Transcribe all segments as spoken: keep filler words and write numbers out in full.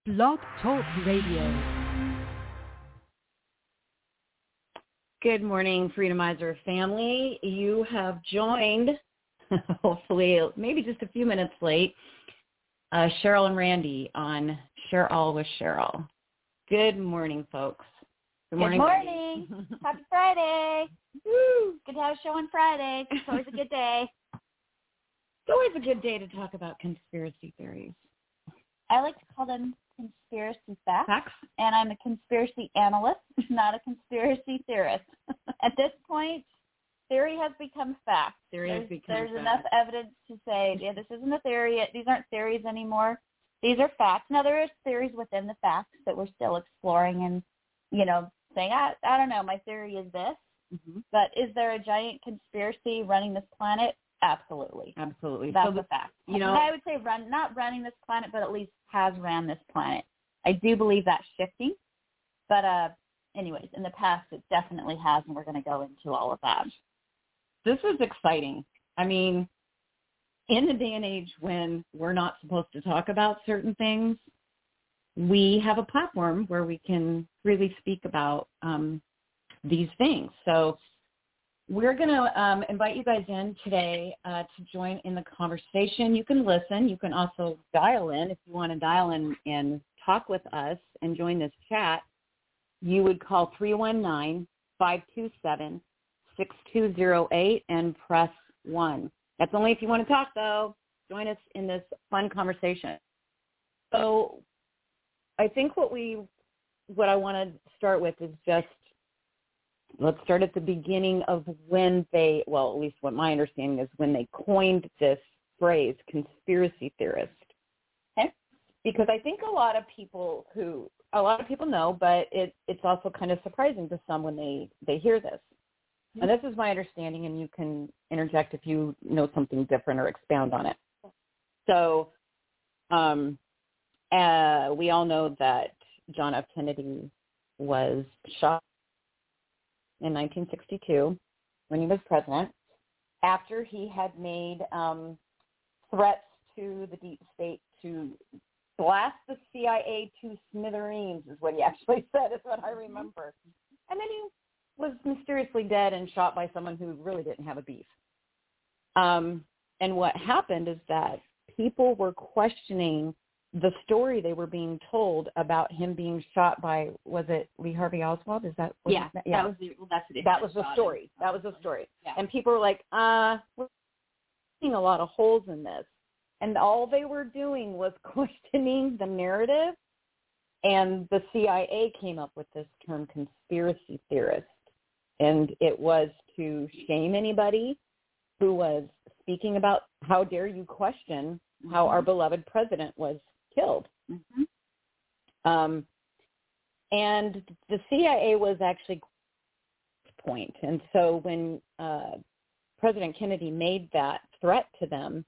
Blog Talk Radio. Good morning, Freedomizer family. You have joined, hopefully, maybe just a few minutes late, uh, Cheryl and Randy on Share All with Cheryl. Good morning, folks. Good morning. Good morning. Happy Friday. Woo! Good to have a show on Friday. It's always a good day. It's always a good day to talk about conspiracy theories. I like to call them conspiracy facts. Facts? And I'm a conspiracy analyst, not a conspiracy theorist. At this point, theory has become fact. Theory there's, has become There's fact. enough evidence to say, yeah, this isn't a theory. These aren't theories anymore. These are facts. Now, there is theories within the facts that we're still exploring and, you know, saying, I, I don't know, my theory is this. Mm-hmm. But is there a giant conspiracy running this planet? Absolutely. Absolutely. That's so the, a fact. You know, I would say run, not running this planet, but at least has ran this planet. I do believe that's shifting. But uh, anyways, in the past, it definitely has, and we're going to go into all of that. This is exciting. I mean, in the day and age when we're not supposed to talk about certain things, we have a platform where we can really speak about um, these things. So we're going to um, invite you guys in today uh, to join in the conversation. You can listen. You can also dial in. If you want to dial in and talk with us and join this chat, you would call three one nine, five two seven, six two zero eight and press one. That's only if you want to talk, though. Join us in this fun conversation. So I think what we, what I want to start with is just, let's start at the beginning of when they, well, at least what my understanding is, when they coined this phrase, conspiracy theorist. Okay? Because I think a lot of people who, a lot of people know, but it, it's also kind of surprising to some when they, they hear this. Mm-hmm. And this is my understanding, and you can interject if you know something different or expound on it. So um, uh, we all know that John F. Kennedy was shot in nineteen sixty-two when he was president, after he had made um, threats to the deep state to blast the C I A to smithereens, is what he actually said, is what I remember. And then he was mysteriously dead and shot by someone who really didn't have a beef. Um, and what happened is that people were questioning the story they were being told about him being shot by, was it Lee Harvey Oswald? Is that? Yeah, that, yeah. that was the, well, that's the that was the story. That was the story. Yeah. And people were like, uh, we're seeing a lot of holes in this. And all they were doing was questioning the narrative. And the C I A came up with this term, conspiracy theorist. And it was to shame anybody who was speaking about, how dare you question mm-hmm. how our beloved president was killed. Mm-hmm. Um, and the C I A was actually point. And so when uh, President Kennedy made that threat to them,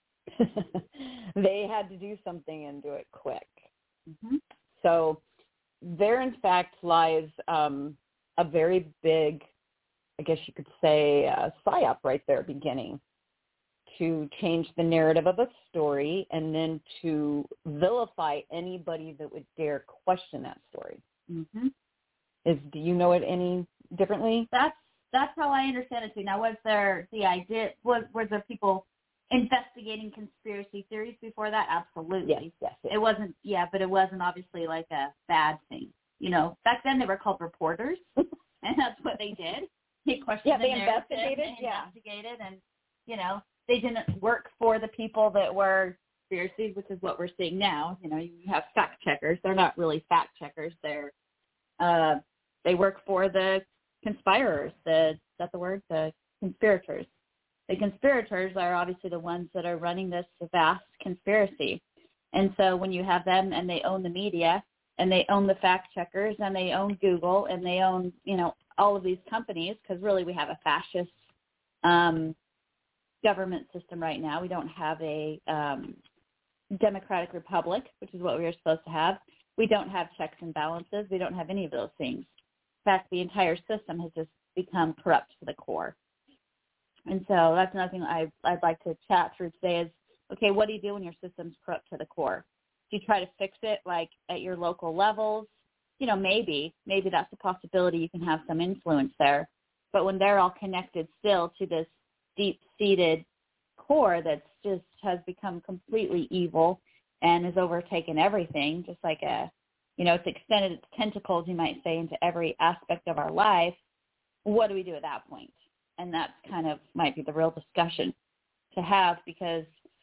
they had to do something and do it quick. Mm-hmm. So there, in fact, lies um, a very big, I guess you could say, uh, psyop right there beginning, to change the narrative of a story and then to vilify anybody that would dare question that story. Mm-hmm. Is do you know it any differently? That's that's how I understand it too. Now, was there the idea? Was was there people investigating conspiracy theories before that? Absolutely. Yes, yes, yes. It wasn't. Yeah, but it wasn't obviously like a bad thing. You know, back then they were called reporters, and that's what they did. They questioned. Yeah, they the investigated. They yeah, investigated, and you know. They didn't work for the people that were conspiracies, which is what we're seeing now. You know, you have fact checkers. They're not really fact checkers. They're uh, they work for the conspirers. The is that the word? The conspirators. The conspirators are obviously the ones that are running this vast conspiracy. And so when you have them and they own the media and they own the fact checkers and they own Google and they own, you know, all of these companies, because really we have a fascist um government system right now. We don't have a um, democratic republic, which is what we were supposed to have. We don't have checks and balances. We don't have any of those things. In fact, the entire system has just become corrupt to the core. And so that's another thing I, I'd like to chat through today is, okay, what do you do when your system's corrupt to the core? Do you try to fix it like at your local levels? You know, maybe, maybe that's a possibility. You can have some influence there. But when they're all connected still to this deep-seated core that's just has become completely evil and has overtaken everything, just like a, you know, it's extended its tentacles, you might say, into every aspect of our life, what do we do at that point? And that's kind of might be the real discussion to have, because,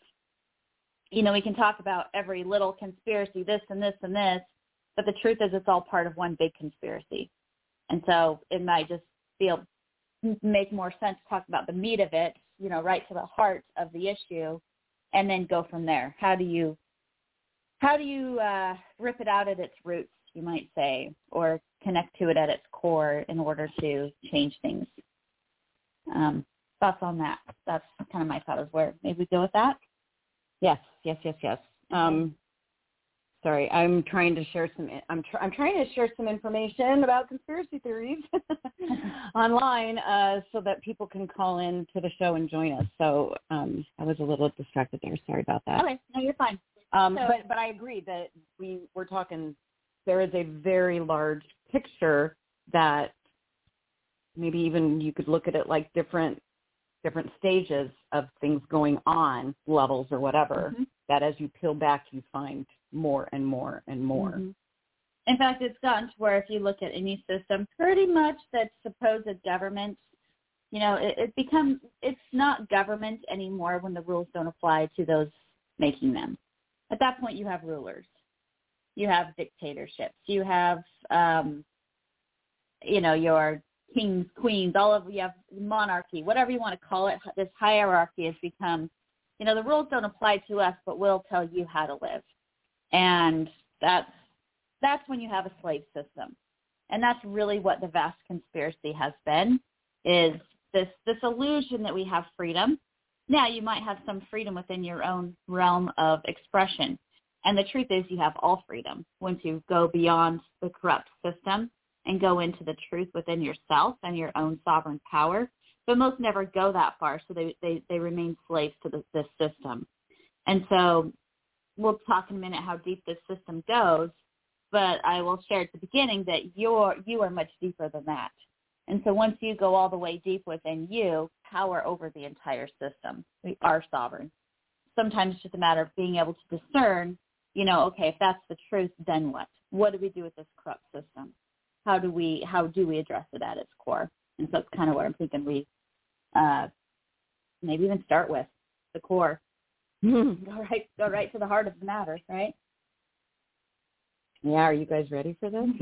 you know, we can talk about every little conspiracy, this and this and this, but the truth is it's all part of one big conspiracy. And so it might just feel make more sense to talk about the meat of it, you know, right to the heart of the issue, and then go from there. How do you how do you uh, rip it out at its roots, you might say, or connect to it at its core in order to change things? Um, thoughts on that? That's kind of my thought as where maybe we go with that. Yes, yes, yes, yes. Um, sorry, I'm trying to share some. I'm tr- I'm trying to share some information about conspiracy theories online, uh, so that people can call in to the show and join us. So um, I was a little distracted there. Sorry about that. Okay, no, you're fine. Um, so, but but I agree that we we're talking. There is a very large picture that maybe even you could look at it like different different stages of things going on, levels or whatever, mm-hmm. that as you peel back, you find more and more and more. Mm-hmm. In fact, it's gotten to where if you look at any system, pretty much that supposed government, you know, it, it becomes, it's not government anymore when the rules don't apply to those making them. At that point, you have rulers. You have dictatorships. You have, um, you know, your kings, queens, all of, you have monarchy, whatever you want to call it. This hierarchy has become, you know, the rules don't apply to us, but we'll tell you how to live. And that's, that's when you have a slave system. And that's really what the vast conspiracy has been, is this, this illusion that we have freedom. Now, you might have some freedom within your own realm of expression. And the truth is you have all freedom once you go beyond the corrupt system and go into the truth within yourself and your own sovereign power. But most never go that far, so they, they, they remain slaves to the, this system. And so we'll talk in a minute how deep this system goes, but I will share at the beginning that you're, you are much deeper than that. And so once you go all the way deep within you, power over the entire system. We are sovereign. Sometimes it's just a matter of being able to discern, you know, okay, if that's the truth, then what? What do we do with this corrupt system? How do we how do we address it at its core? And so that's kind of what I'm thinking we uh, maybe even start with, the core. go right go right to the heart of the matter, right? Yeah, are you guys ready for this?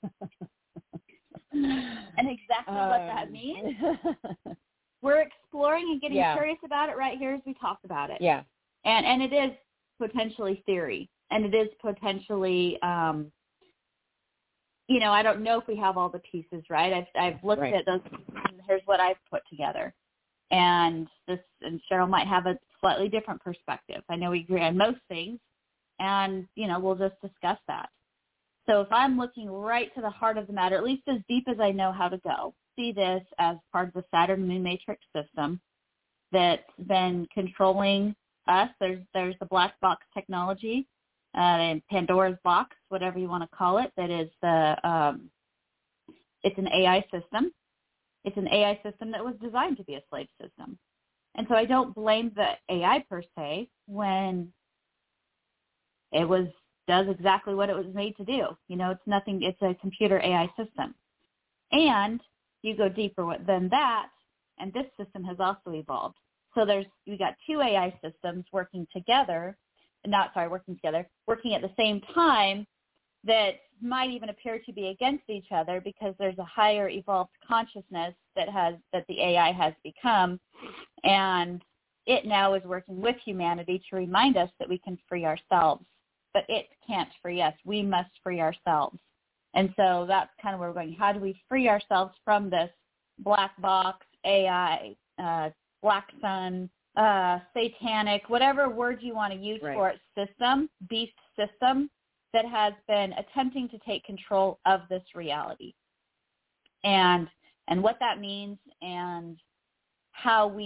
And exactly um, what that means. We're exploring and getting yeah. curious about it right here as we talk about it. Yeah. And and it is potentially theory. And it is potentially, um, you know, I don't know if we have all the pieces, right? I've, I've looked right. at those, and here's what I've put together. And this, and Cheryl might have a slightly different perspective. I know we agree on most things, and, you know, we'll just discuss that. So if I'm looking right to the heart of the matter, at least as deep as I know how to go, see this as part of the Saturn Moon Matrix system that's been controlling us. There's there's the black box technology, uh, and Pandora's box, whatever you want to call it. That is the um, it's an A I system. It's an A I system that was designed to be a slave system, and so I don't blame the A I per se when it was does exactly what it was made to do. You know, it's nothing. It's a computer A I system, and you go deeper than that, and this system has also evolved. So there's we got two A I systems working together, not sorry, working together, working at the same time that might even appear to be against each other because there's a higher evolved consciousness that has that the A I has become, and it now is working with humanity to remind us that we can free ourselves, but it can't free us. We must free ourselves. And so that's kind of where we're going. How do we free ourselves from this black box, A I, uh, black sun, uh, satanic, whatever word you want to use right. for it, system, beast system that has been attempting to take control of this reality, and and what that means and how we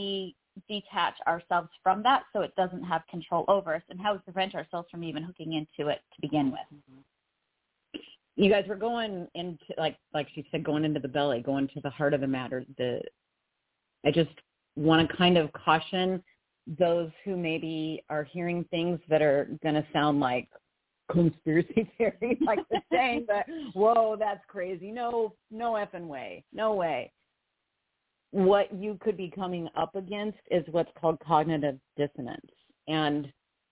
detach ourselves from that so it doesn't have control over us, and how we prevent ourselves from even hooking into it to begin with. You guys were going into, like like she said, going into the belly, going to the heart of the matter. The I just want to kind of caution those who maybe are hearing things that are going to sound like conspiracy theory, like the saying, but whoa, that's crazy. No, no effing way. No way. What you could be coming up against is what's called cognitive dissonance. And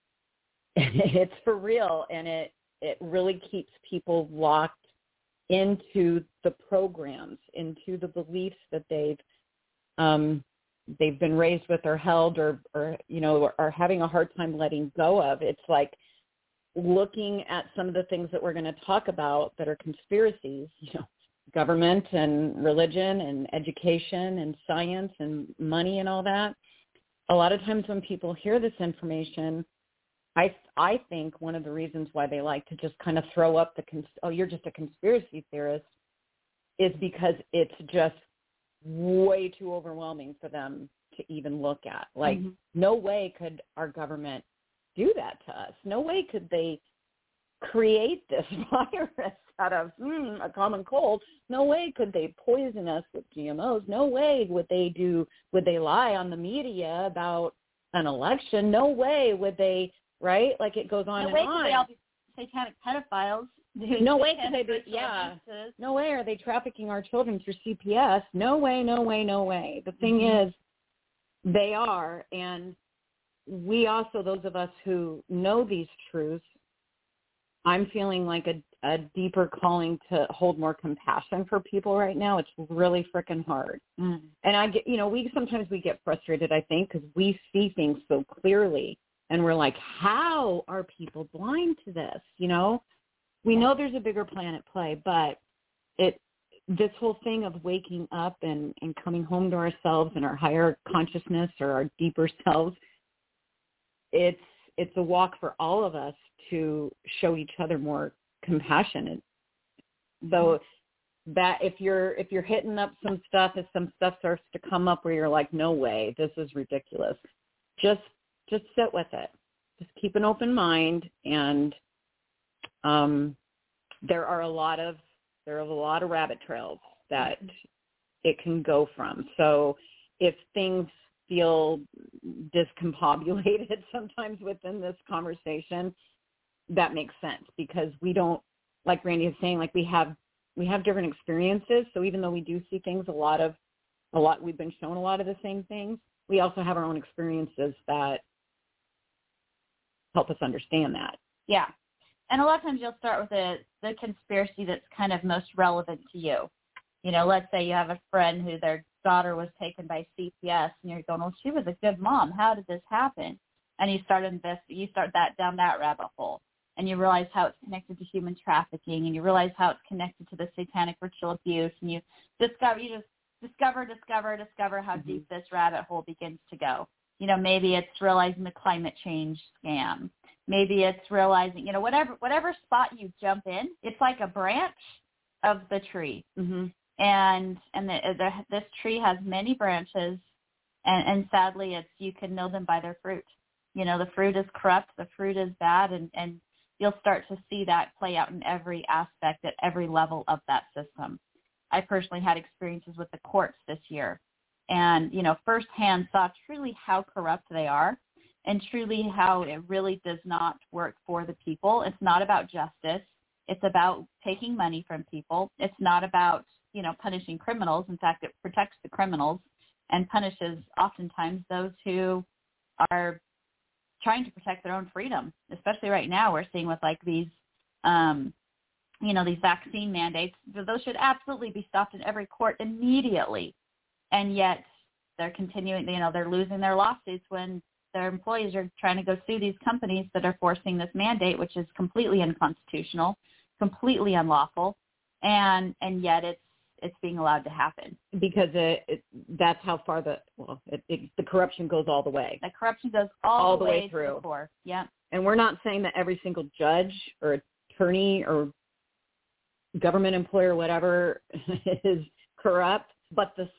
it's for real. And it, it really keeps people locked into the programs, into the beliefs that they've, um, they've been raised with or held or, or, you know, or, are having a hard time letting go of. It's like looking at some of the things that we're going to talk about that are conspiracies, you know, government and religion and education and science and money and all that. A lot of times when people hear this information, I I think one of the reasons why they like to just kind of throw up the, cons- oh, you're just a conspiracy theorist, is because it's just way too overwhelming for them to even look at. Like, mm-hmm. no way could our government do that to us. No way could they create this virus out of mm, a common cold. No way could they poison us with G M Os. No way would they do, would they lie on the media about an election. No way would they, right? Like it goes on no and way on. Could they all be satanic pedophiles? No way could they be, yeah. Offenses. No way are they trafficking our children through C P S. No way, no way, no way. The thing mm-hmm. is, they are, and we also, those of us who know these truths, I'm feeling like a, a deeper calling to hold more compassion for people right now. It's really freaking hard. Mm. And I get, you know, we sometimes we get frustrated, I think, because we see things so clearly and we're like, how are people blind to this? You know, we know there's a bigger plan at play, but it, this whole thing of waking up and, and coming home to ourselves and our higher consciousness or our deeper selves, it's, it's a walk for all of us to show each other more compassion. And so that if you're if you're hitting up some stuff, if some stuff starts to come up where you're like, no way, this is ridiculous, just just sit with it. Just keep an open mind. And um, there are a lot of there are a lot of rabbit trails that it can go from. So if things feel discombobulated sometimes within this conversation, that makes sense, because we don't, like Randy is saying, like we have we have different experiences. So even though we do see things a lot of a lot we've been shown a lot of the same things, we also have our own experiences that help us understand that. Yeah. And a lot of times you'll start with the the conspiracy that's kind of most relevant to you. You know, let's say you have a friend who their daughter was taken by C P S, and you're going, well, she was a good mom. How did this happen? And you start invest, you start that down that rabbit hole, and you realize how it's connected to human trafficking, and you realize how it's connected to the satanic ritual abuse, and you discover, you just discover, discover, discover how mm-hmm. deep this rabbit hole begins to go. You know, maybe it's realizing the climate change scam. Maybe it's realizing, you know, whatever whatever spot you jump in, it's like a branch of the tree. Mm-hmm. And and the, the, this tree has many branches, and, and sadly, it's you can know them by their fruit. You know, the fruit is corrupt, the fruit is bad, and, and you'll start to see that play out in every aspect at every level of that system. I personally had experiences with the courts this year, and, you know, firsthand saw truly how corrupt they are, and truly how it really does not work for the people. It's not about justice. It's about taking money from people. It's not about, you know, punishing criminals. In fact, it protects the criminals and punishes oftentimes those who are trying to protect their own freedom. Especially right now, we're seeing with like these, um, you know, these vaccine mandates. Those should absolutely be stopped in every court immediately. And yet they're continuing, you know, they're losing their lawsuits when their employees are trying to go sue these companies that are forcing this mandate, which is completely unconstitutional, completely unlawful, and and yet it's it's being allowed to happen because it, it, that's how far the well it, it, the corruption goes all the way. The corruption goes all, all the, the way, way through. To the core. Yeah. And we're not saying that every single judge or attorney or government employer, whatever, is corrupt, but the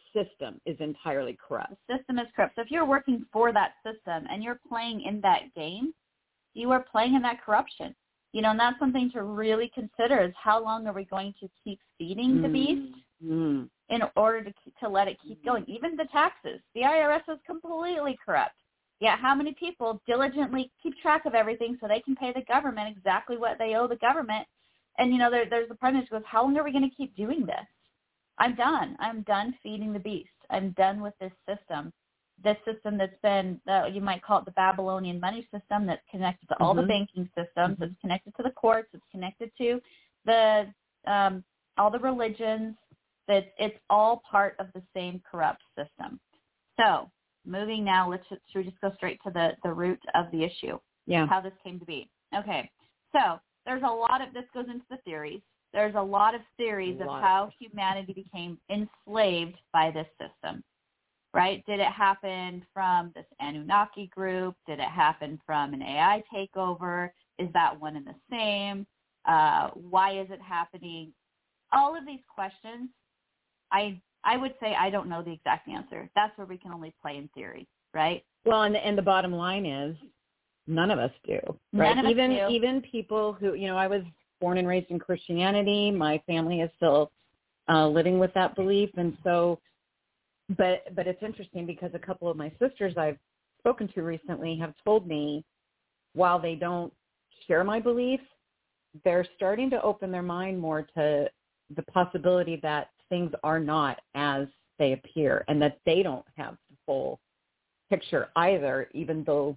system is entirely corrupt. The system is corrupt. So if you're working for that system and you're playing in that game, you are playing in that corruption. You know, and that's something to really consider is how long are we going to keep feeding the beast mm-hmm. in order to keep, to let it keep going. Even the taxes. The I R S is completely corrupt. Yet how many people diligently keep track of everything so they can pay the government exactly what they owe the government? And, you know, there, there's the president who goes, how long are we going to keep doing this? I'm done. I'm done feeding the beast. I'm done with this system. This system that's been, uh, you might call it the Babylonian money system, that's connected to all mm-hmm. the banking systems, mm-hmm. it's connected to the courts, it's connected to the um, all the religions. That it's all part of the same corrupt system. So moving now, let's should we just go straight to the, the root of the issue? Yeah. How this came to be. Okay. So there's a lot of, this goes into the theories. There's a lot of theories of how humanity became enslaved by this system, right? Did it happen from this Anunnaki group? Did it happen from an A I takeover? Is that one and the same? Uh, why is it happening? All of these questions, I I would say I don't know the exact answer. That's where we can only play in theory, right? Well, and, and the bottom line is none of us do, right? None of even us do. Even people who, you know, I was born and raised in Christianity. My family is still uh, living with that belief. And so, but, but it's interesting because a couple of my sisters I've spoken to recently have told me while they don't share my beliefs, they're starting to open their mind more to the possibility that things are not as they appear and that they don't have the full picture either, even though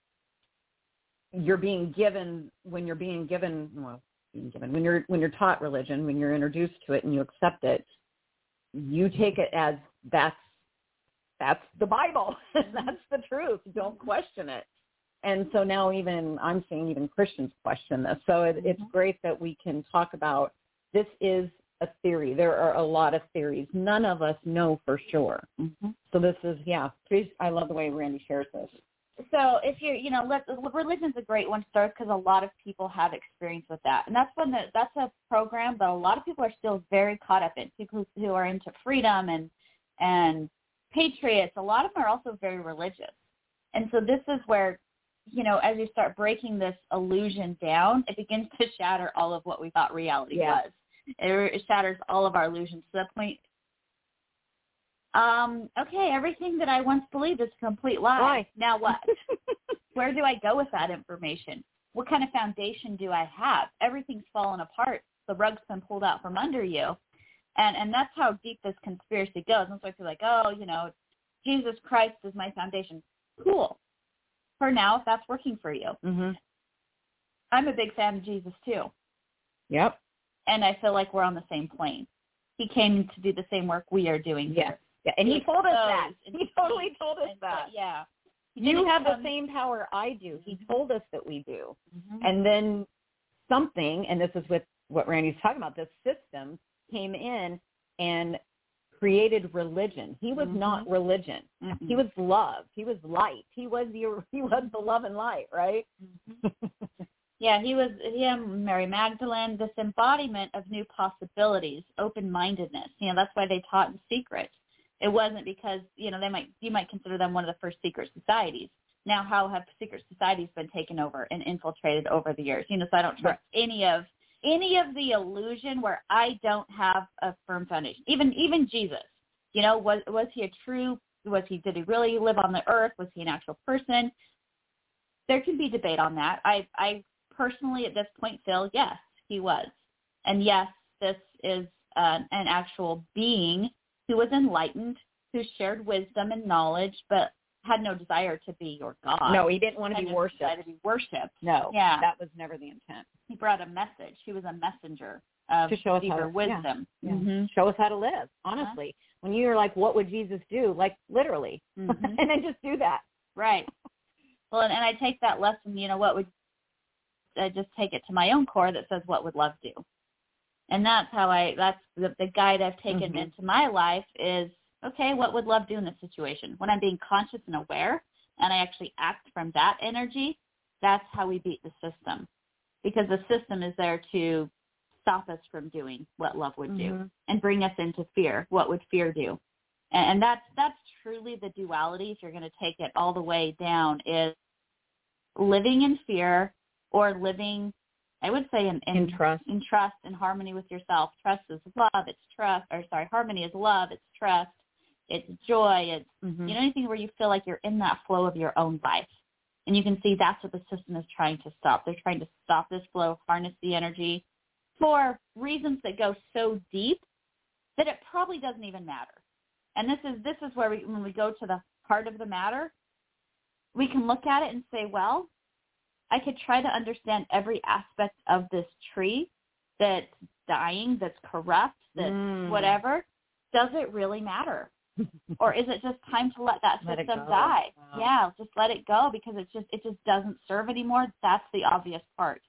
you're being given, when you're being given, well, being given, when you're, when you're taught religion, when you're introduced to it and you accept it, you take it as that's, that's the Bible. That's the truth. Don't question it. And so now even, I'm seeing even Christians question this. So it, mm-hmm. it's great that we can talk about, this is a theory. There are a lot of theories. None of us know for sure. Mm-hmm. So this is, yeah, I love the way Randy shares this. So if you're, you know, let, religion's a great one to start because a lot of people have experience with that. And that's one that, that's a program that a lot of people are still very caught up in. People who are into freedom and, and patriots, a lot of them are also very religious. And so this is where, you know, as you start breaking this illusion down, it begins to shatter all of what we thought reality yeah. was. It, it shatters all of our illusions to the point, um, okay, everything that I once believed is a complete lie. Why? Now what? Where do I go with that information? What kind of foundation do I have? Everything's fallen apart. The rug's been pulled out from under you. And and that's how deep this conspiracy goes. And so I feel like, oh, you know, Jesus Christ is my foundation. Cool. For now, if that's working for you. Mm-hmm. I'm a big fan of Jesus, too. Yep. And I feel like we're on the same plane. He came to do the same work we are doing yes. here. Yeah, and he, he told us that. He totally told us that. So, yeah. You have the same power I do. He told us that we do. Mm-hmm. And then something, and this is with what Randy's talking about, this system came in and created religion. He was mm-hmm. not religion. Mm-hmm. He was love. He was light. He was the he was the love and light, right? Mm-hmm. Yeah, he was him, Mary Magdalene, this embodiment of new possibilities, open-mindedness. You know, that's why they taught in secret. It wasn't because, you know, they might you might consider them one of the first secret societies. Now, how have secret societies been taken over and infiltrated over the years? You know, so I don't trust right. any of any of the illusion where I don't have a firm foundation. Even even Jesus, you know, was was he a true? Was he did he really live on the earth? Was he an actual person? There can be debate on that. I I personally at this point feel yes, he was, and yes, this is uh, an actual being who was enlightened, who shared wisdom and knowledge, but had no desire to be your God. No, he didn't want to had be no worshipped. desire to be worshipped. No, yeah. that was never the intent. He brought a message. He was a messenger of to show us deeper how, wisdom. Yeah. Mm-hmm. Show us how to live, honestly. Uh-huh. When you're like, what would Jesus do? Like, literally. Mm-hmm. And then just do that. Right. Well, and, and I take that lesson, you know, what would, I just take it to my own core that says, what would love do? And that's how I, that's the, the guide I've taken mm-hmm. into my life is, okay, what would love do in this situation? When I'm being conscious and aware and I actually act from that energy, that's how we beat the system. Because the system is there to stop us from doing what love would do mm-hmm. and bring us into fear. What would fear do? And, and that's that's truly the duality. If you're going to take it all the way down, is living in fear or living, I would say, in, in, in trust, in trust, in harmony with yourself. Trust is love. It's trust. Or sorry, harmony is love. It's trust. It's joy. It's mm-hmm. you know anything where you feel like you're in that flow of your own life. And you can see that's what the system is trying to stop. They're trying to stop this flow, harness the energy for reasons that go so deep that it probably doesn't even matter. And this is this is where we, when we go to the heart of the matter, we can look at it and say, well, I could try to understand every aspect of this tree that's dying, that's corrupt, that's mm. whatever. Does it really matter? Or is it just time to let that let system die? Wow. Yeah, just let it go because it's just it just doesn't serve anymore. That's the obvious part.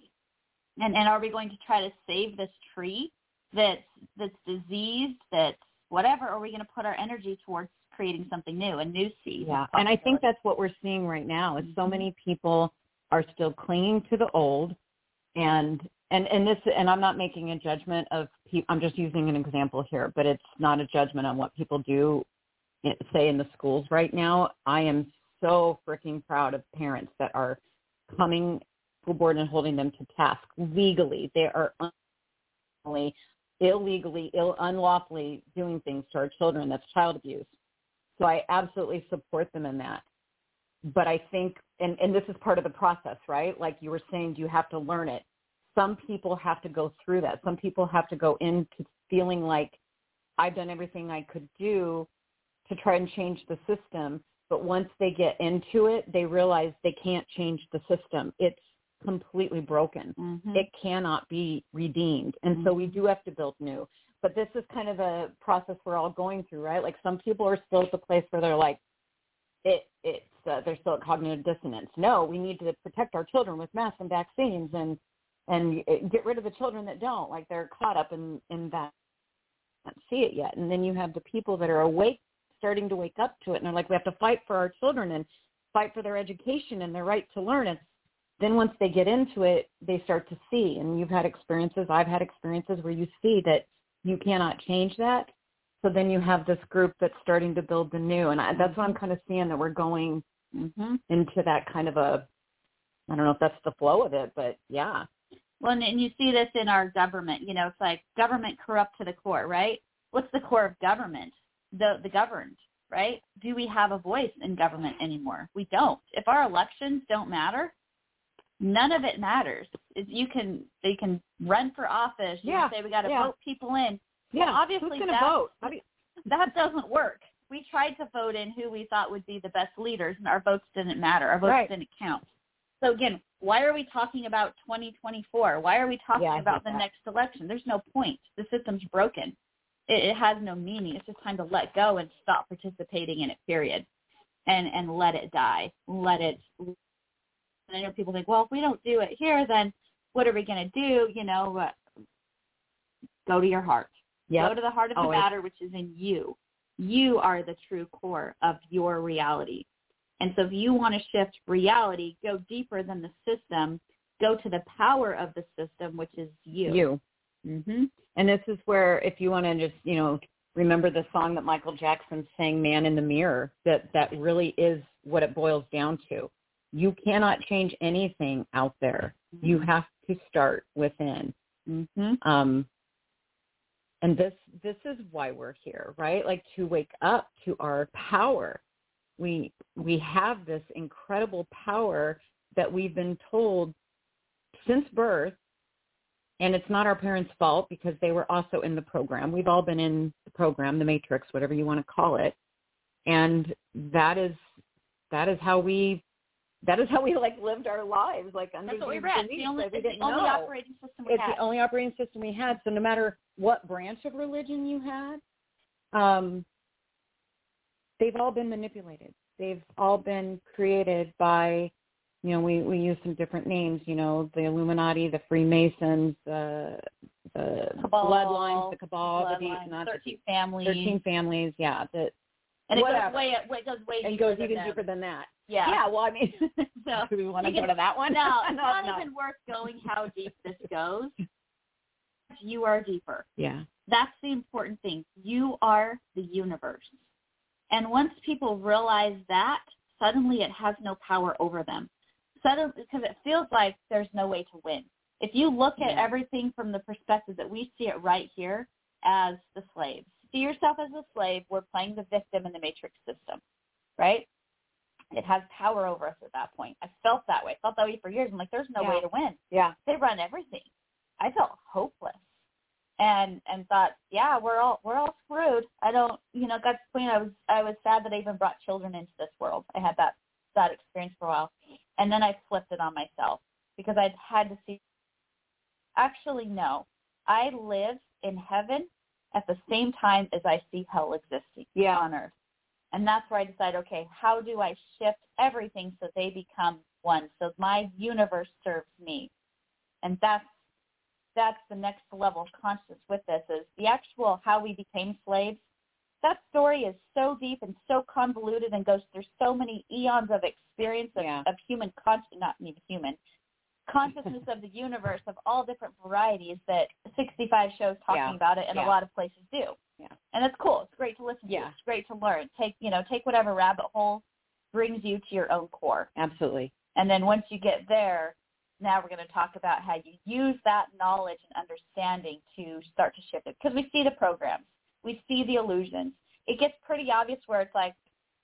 And and are we going to try to save this tree that's that's diseased, that's whatever, or are we going to put our energy towards creating something new, a new seed? Yeah, and I think that's what we're seeing right now is so many people are still clinging to the old, and and and this, and I'm not making a judgment of people. I'm just using an example here, but it's not a judgment on what people do, say in the schools right now. I am so freaking proud of parents that are coming school board and holding them to task legally. They are unlawfully, illegally, ill, unlawfully doing things to our children. That's child abuse. So I absolutely support them in that. But I think, and, and this is part of the process, right? Like you were saying, you have to learn it. Some people have to go through that. Some people have to go into feeling like I've done everything I could do to try and change the system. But once they get into it, they realize they can't change the system. It's completely broken. Mm-hmm. It cannot be redeemed. And mm-hmm. so we do have to build new. But this is kind of a process we're all going through, right? Like some people are still at the place where they're like, it, it's, uh, they're still at cognitive dissonance. No, we need to protect our children with masks and vaccines and, and get rid of the children that don't. Like they're caught up in, in that, can't see it yet. And then you have the people that are awake, starting to wake up to it. And they're like, we have to fight for our children and fight for their education and their right to learn. And then once they get into it, they start to see. And you've had experiences, I've had experiences where you see that you cannot change that. So then you have this group that's starting to build the new. And I, that's what I'm kind of seeing, that we're going mm-hmm. into that kind of a, I don't know if that's the flow of it, but yeah. Well, and, and you see this in our government. You know, it's like government corrupt to the core, right? What's the core of government? The the governed, right? Do we have a voice in government anymore? We don't. If our elections don't matter, none of it matters. If you can, they can run for office. You yeah. can say we got to yeah. vote people in. Yeah. Well, obviously who's going to that, vote? How do you... that doesn't work. We tried to vote in who we thought would be the best leaders, and our votes didn't matter. Our votes right. didn't count. So again, why are we talking about twenty twenty-four? Why are we talking yeah, about the that. next election? There's no point. The system's broken. It, it has no meaning. It's just time to let go and stop participating in it, period, and and let it die. Let it. And I know people think, well, if we don't do it here, then what are we going to do? You know, uh, go to your heart. Yep. Go to the heart of the Always. matter, which is in you. You are the true core of your reality. And so if you want to shift reality, go deeper than the system, go to the power of the system, which is you. You. Mm-hmm. And this is where, if you want to just, you know, remember the song that Michael Jackson sang, Man in the Mirror, that that really is what it boils down to. You cannot change anything out there. Mm-hmm. You have to start within. Mm-hmm. Um, and this this is why we're here, right? Like to wake up to our power. We we have this incredible power that we've been told since birth, and it's not our parents' fault because they were also in the program. We've all been in the program, the matrix, whatever you want to call it, and that is that is how we that is how we like lived our lives. Like under That's what we these read. beliefs The only, that we it's didn't the only know. operating system we It's had. the only operating system we had. So no matter what branch of religion you had, um, they've all been manipulated. They've all been created by, you know, we, we use some different names, you know, the Illuminati, the Freemasons, uh, the Cabal, bloodlines, the Cabal, bloodlines, the, not thirteen the, families. thirteen families, yeah. The, and it whatever. goes way, it goes way and deeper goes than even them. deeper than that. Yeah. Yeah, well, I mean, so do we want to can, go to that one? No, it's no, not no. even worth going how deep this goes. you are deeper. Yeah. That's the important thing. You are the universe. And once people realize that, suddenly it has no power over them. Suddenly, because it feels like there's no way to win. If you look at Yeah. everything from the perspective that we see it right here as the slaves. See yourself as a slave. We're playing the victim in the matrix system, right? It has power over us at that point. I felt that way. I felt that way for years. I'm like, there's no Yeah. way to win. Yeah. They run everything. I felt hopeless. And and thought, yeah, we're all we're all screwed. I don't, you know, got to the point I was I was sad that I even brought children into this world. I had that that experience for a while, and then I flipped it on myself because I'd had to see. Actually, no, I live in heaven at the same time as I see hell existing Yeah. on earth, and that's where I decided, okay, how do I shift everything so they become one, so my universe serves me, and that's. That's the next level of consciousness with this is the actual how we became slaves. That story is so deep and so convoluted and goes through so many eons of experience of, Yeah. of human conscious, not even human, consciousness of the universe of all different varieties that sixty-five shows talking Yeah. about it and Yeah. a lot of places do. Yeah. And it's cool. It's great to listen Yeah. to. It's great to learn. Take, you know, take whatever rabbit hole brings you to your own core. Absolutely. And then once you get there, now we're going to talk about how you use that knowledge and understanding to start to shift it. Because we see the programs. We see the illusions. It gets pretty obvious where it's like,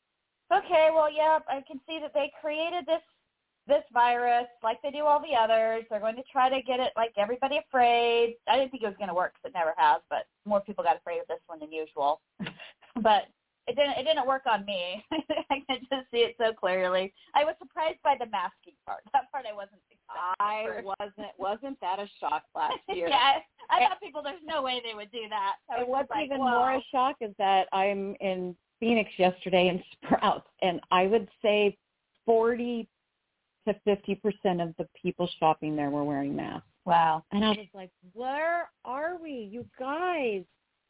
okay, well, yeah, I can see that they created this this virus like they do all the others. They're going to try to get it like everybody afraid. I didn't think it was going to work because it never has, but more people got afraid of this one than usual. But It didn't. It didn't work on me. I can just see it so clearly. I was surprised by the masking part. That part I wasn't. I wasn't. Wasn't that a shock last year? yeah, I, I thought people. There's no way they would do that. And what's like, even whoa. more a shock is that I'm in Phoenix yesterday in Sprouts, and I would say forty to fifty percent of the people shopping there were wearing masks. Wow. And I was like, where are we, you guys?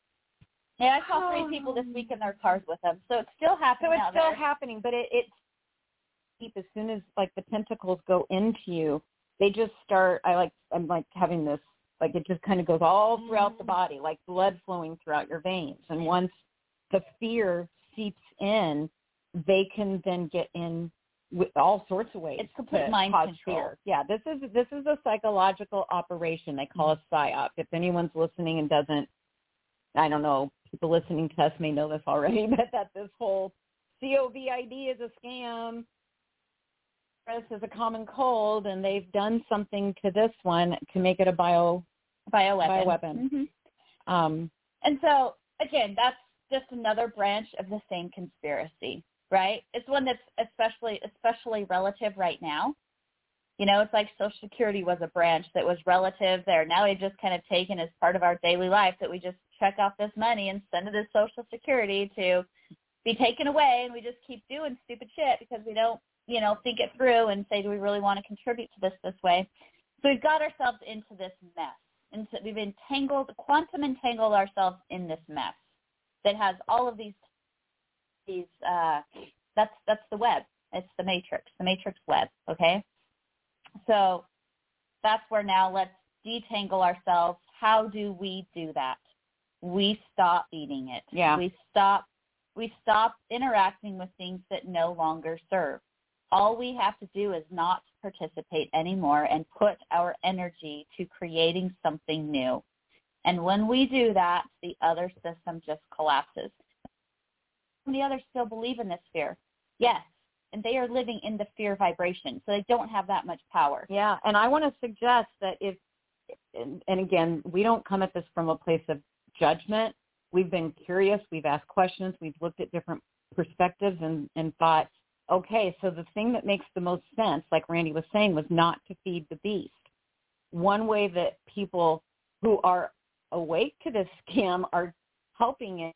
Yeah, I saw three people this week in their cars with them, so it's still happening. So it's out still there. happening, but it, it's deep. As soon as like the tentacles go into you, they just start. I like. I'm like having this. Like it just kind of goes all throughout the body, like blood flowing throughout your veins. And once the fear seeps in, they can then get in with all sorts of ways. It's complete to mind cause control. fear. Yeah, this is this is a psychological operation. They call it PSYOP. If anyone's listening and doesn't, I don't know, people listening to us may know this already, but that this whole COVID is a scam. This is a common cold, and they've done something to this one to make it a bio bioweapon. bioweapon. Mm-hmm. Um, and so, again, that's just another branch of the same conspiracy, right? It's one that's especially especially relative right now. You know, it's like Social Security was a branch that was relative there. Now we've just kind of taken as part of our daily life that we just check off this money and send it as Social Security to be taken away, and we just keep doing stupid shit because we don't, you know, think it through and say, do we really want to contribute to this this way? So we've got ourselves into this mess. And so we've entangled, quantum entangled ourselves in this mess that has all of these, these, uh, that's, that's the web. It's the matrix, the matrix web. Okay. So that's where now let's detangle ourselves. How do we do that? We stop eating it. Yeah. We stop, we stop interacting with things that no longer serve. All we have to do is not participate anymore and put our energy to creating something new. And when we do that, the other system just collapses. The others still believe in this fear. Yes. And they are living in the fear vibration, so they don't have that much power. yeah, and I want to suggest that if, and, and again, we don't come at this from a place of judgment. We've been curious. We've asked questions. We've looked at different perspectives and, and thought, okay, so the thing that makes the most sense, like Randy was saying, was not to feed the beast. One way that people who are awake to this scam are helping it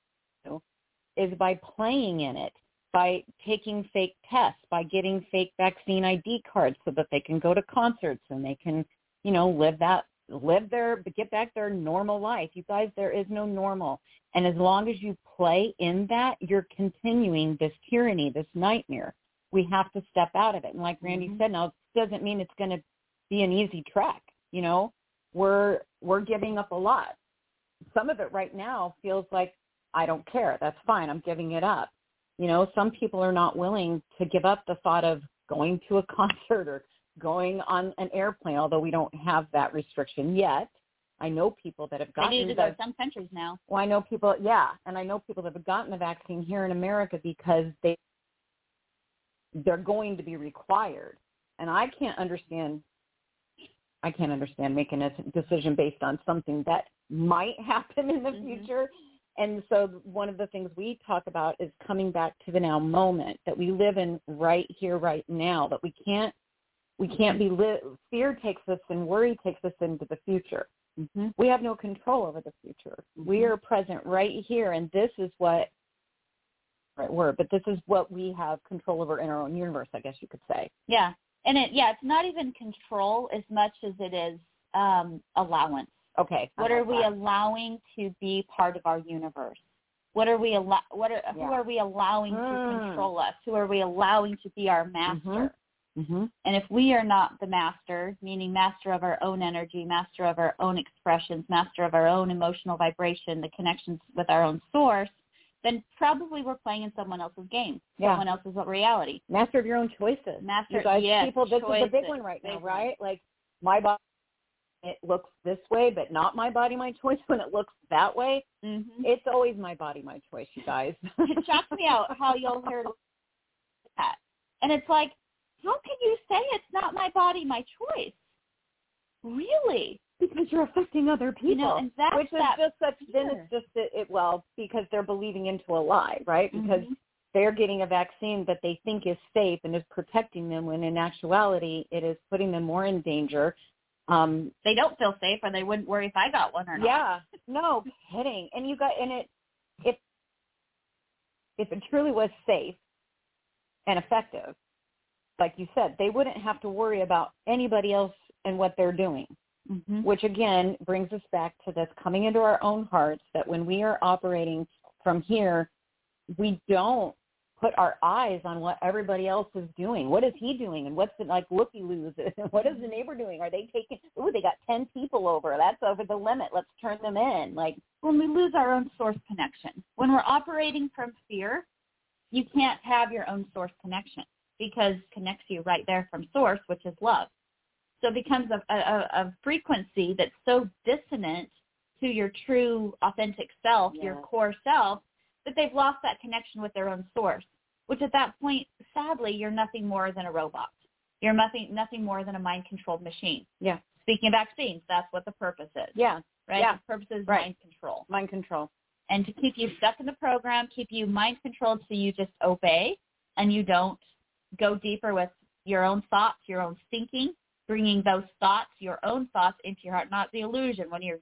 is by playing in it, by taking fake tests, by getting fake vaccine I D cards so that they can go to concerts and they can, you know, live that, live their, get back their normal life. You guys, there is no normal. And as long as you play in that, you're continuing this tyranny, this nightmare. We have to step out of it. And like Randy mm-hmm. said, now it doesn't mean it's going to be an easy trek. You know, we're we're giving up a lot. Some of it right now feels like, I don't care. That's fine. I'm giving it up. You know, some people are not willing to give up the thought of going to a concert or going on an airplane, although we don't have that restriction yet. I know people that have gotten They need to the, go to some countries now. Well, I know people, yeah, and I know people that have gotten the vaccine here in America because they, they're going to be required. And I can't understand, I can't understand making a decision based on something that might happen in the mm-hmm. future. And so one of the things we talk about is coming back to the now moment that we live in right here, right now, that we can't, we can't be, li- fear takes us and worry takes us into the future. Mm-hmm. We have no control over the future. Mm-hmm. We are present right here, and this is what, right word, but this is what we have control over in our own universe, I guess you could say. Yeah, and it, yeah, it's not even control as much as it is um, allowance. Okay. What are we that. allowing to be part of our universe? What are we allow? What are, yeah. Who are we allowing mm. to control us? Who are we allowing to be our master? Mm-hmm. Mm-hmm. And if we are not the master, meaning master of our own energy, master of our own expressions, master of our own emotional vibration, the connections with our own source, then probably we're playing in someone else's game, yeah. someone else's reality. Master of your own choices. Master, you guys, yes, people, this choices. is the big one right now, big right? One. Like my body, it looks this way, but not my body, my choice. When it looks that way, mm-hmm. it's always my body, my choice, you guys. It shocks me out how you'll hear that. And it's like, how can you say it's not my body, my choice? Really? Because you're affecting other people. You know, and that's Which is that just such, fear. then it's just, it, it, well, because they're believing into a lie, right? Because mm-hmm. they're getting a vaccine that they think is safe and is protecting them, when in actuality it is putting them more in danger. Um, they don't feel safe, or they wouldn't worry if I got one or not. Yeah, no kidding. And you got, and it, if, if it truly was safe and effective, like you said, they wouldn't have to worry about anybody else and what they're doing, mm-hmm. which again brings us back to this coming into our own hearts, that when we are operating from here, we don't put our eyes on what everybody else is doing. What is he doing? And what's the, like, looky-loos? What is the neighbor doing? Are they taking, ooh, they got ten people over. That's over the limit. Let's turn them in. Like, when we lose our own source connection, when we're operating from fear, you can't have your own source connection, because it connects you right there from source, which is love. So it becomes a, a, a frequency that's so dissonant to your true authentic self, yeah. your core self, that they've lost that connection with their own source, which at that point, sadly, you're nothing more than a robot. You're nothing nothing more than a mind-controlled machine. Yeah. Speaking of vaccines, that's what the purpose is. Yeah. Right? Yeah. The purpose is right. mind control. Mind control. And to keep you stuck in the program, keep you mind-controlled so you just obey and you don't go deeper with your own thoughts, your own thinking, bringing those thoughts, your own thoughts into your heart, not the illusion. When you're,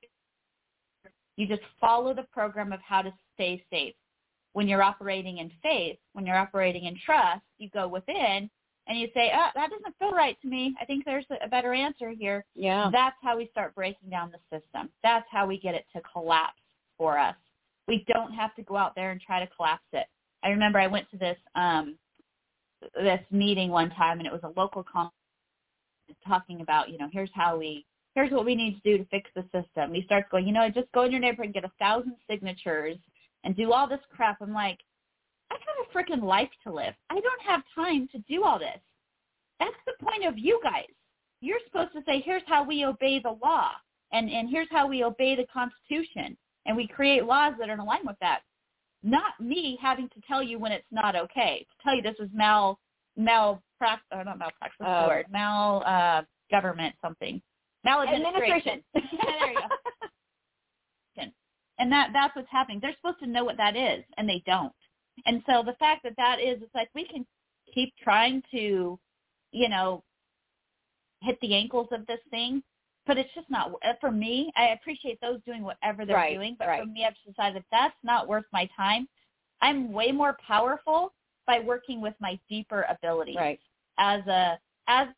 you just follow the program of how to stay safe. When you're operating in faith, when you're operating in trust, you go within and you say, oh, that doesn't feel right to me. I think there's a better answer here. Yeah. That's how we start breaking down the system. That's how we get it to collapse for us. We don't have to go out there and try to collapse it. I remember I went to this um, this meeting one time, and it was a local conference talking about, you know, here's how we, here's what we need to do to fix the system. He starts going, you know, just go in your neighborhood and get a thousand signatures and do all this crap. I'm like, I have a freaking life to live. I don't have time to do all this. That's the point of you guys. You're supposed to say, here's how we obey the law, and, and here's how we obey the Constitution, and we create laws that are in alignment with that. Not me having to tell you when it's not okay, to tell you this is mal, malpractice, or not malpractice, what's the word, mal, uh, government something, maladministration. There you go. And that, that's what's happening. They're supposed to know what that is, and they don't. And so the fact that that is, it's like we can keep trying to, you know, hit the ankles of this thing, but it's just not, for me, I appreciate those doing whatever they're right, doing, but right. for me, I've decided that's not worth my time. I'm way more powerful by working with my deeper abilities right. as a, as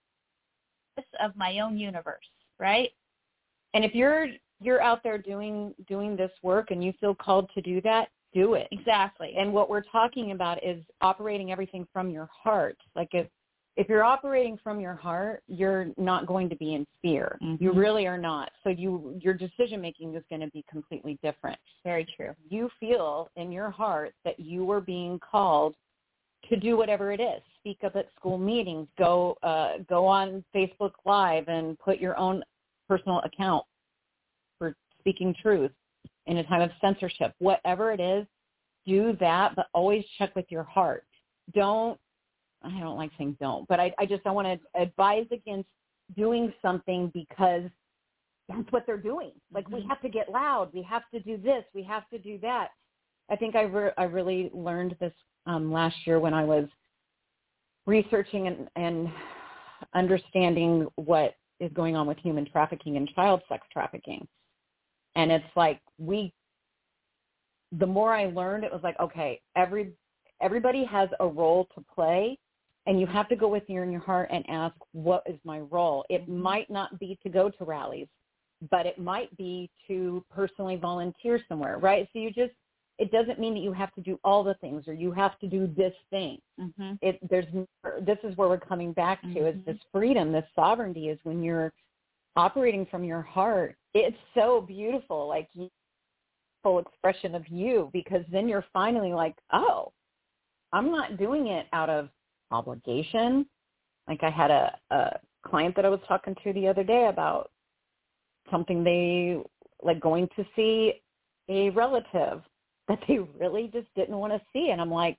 of my own universe, right? And if you're, you're out there doing, doing this work and you feel called to do that, do it. Exactly. And what we're talking about is operating everything from your heart. Like if, if you're operating from your heart, you're not going to be in fear. Mm-hmm. You really are not. So you, your decision making is going to be completely different. Very true. You feel in your heart that you are being called to do whatever it is. Speak up at school meetings, go uh, go on Facebook Live and put your own personal account for speaking truth in a time of censorship. Whatever it is, do that, but always check with your heart. Don't, I don't like saying don't, but I, I just, I want to advise against doing something because that's what they're doing. Like, mm-hmm. we have to get loud. We have to do this. We have to do that. I think I, re- I really learned this um, last year when I was researching and, and understanding what is going on with human trafficking and child sex trafficking. And it's like we, the more I learned, it was like, okay, every everybody has a role to play, and you have to go with your in your heart and ask, what is my role? It might not be to go to rallies, but it might be to personally volunteer somewhere, right? So you just, it doesn't mean that you have to do all the things or you have to do this thing. Mm-hmm. It there's this is where we're coming back to mm-hmm. is this freedom, this sovereignty is when you're operating from your heart. It's so beautiful, like full expression of you, because then you're finally like, oh, I'm not doing it out of obligation. Like I had a, a client that I was talking to the other day about something they, like going to see a relative that they really just didn't want to see. And I'm like,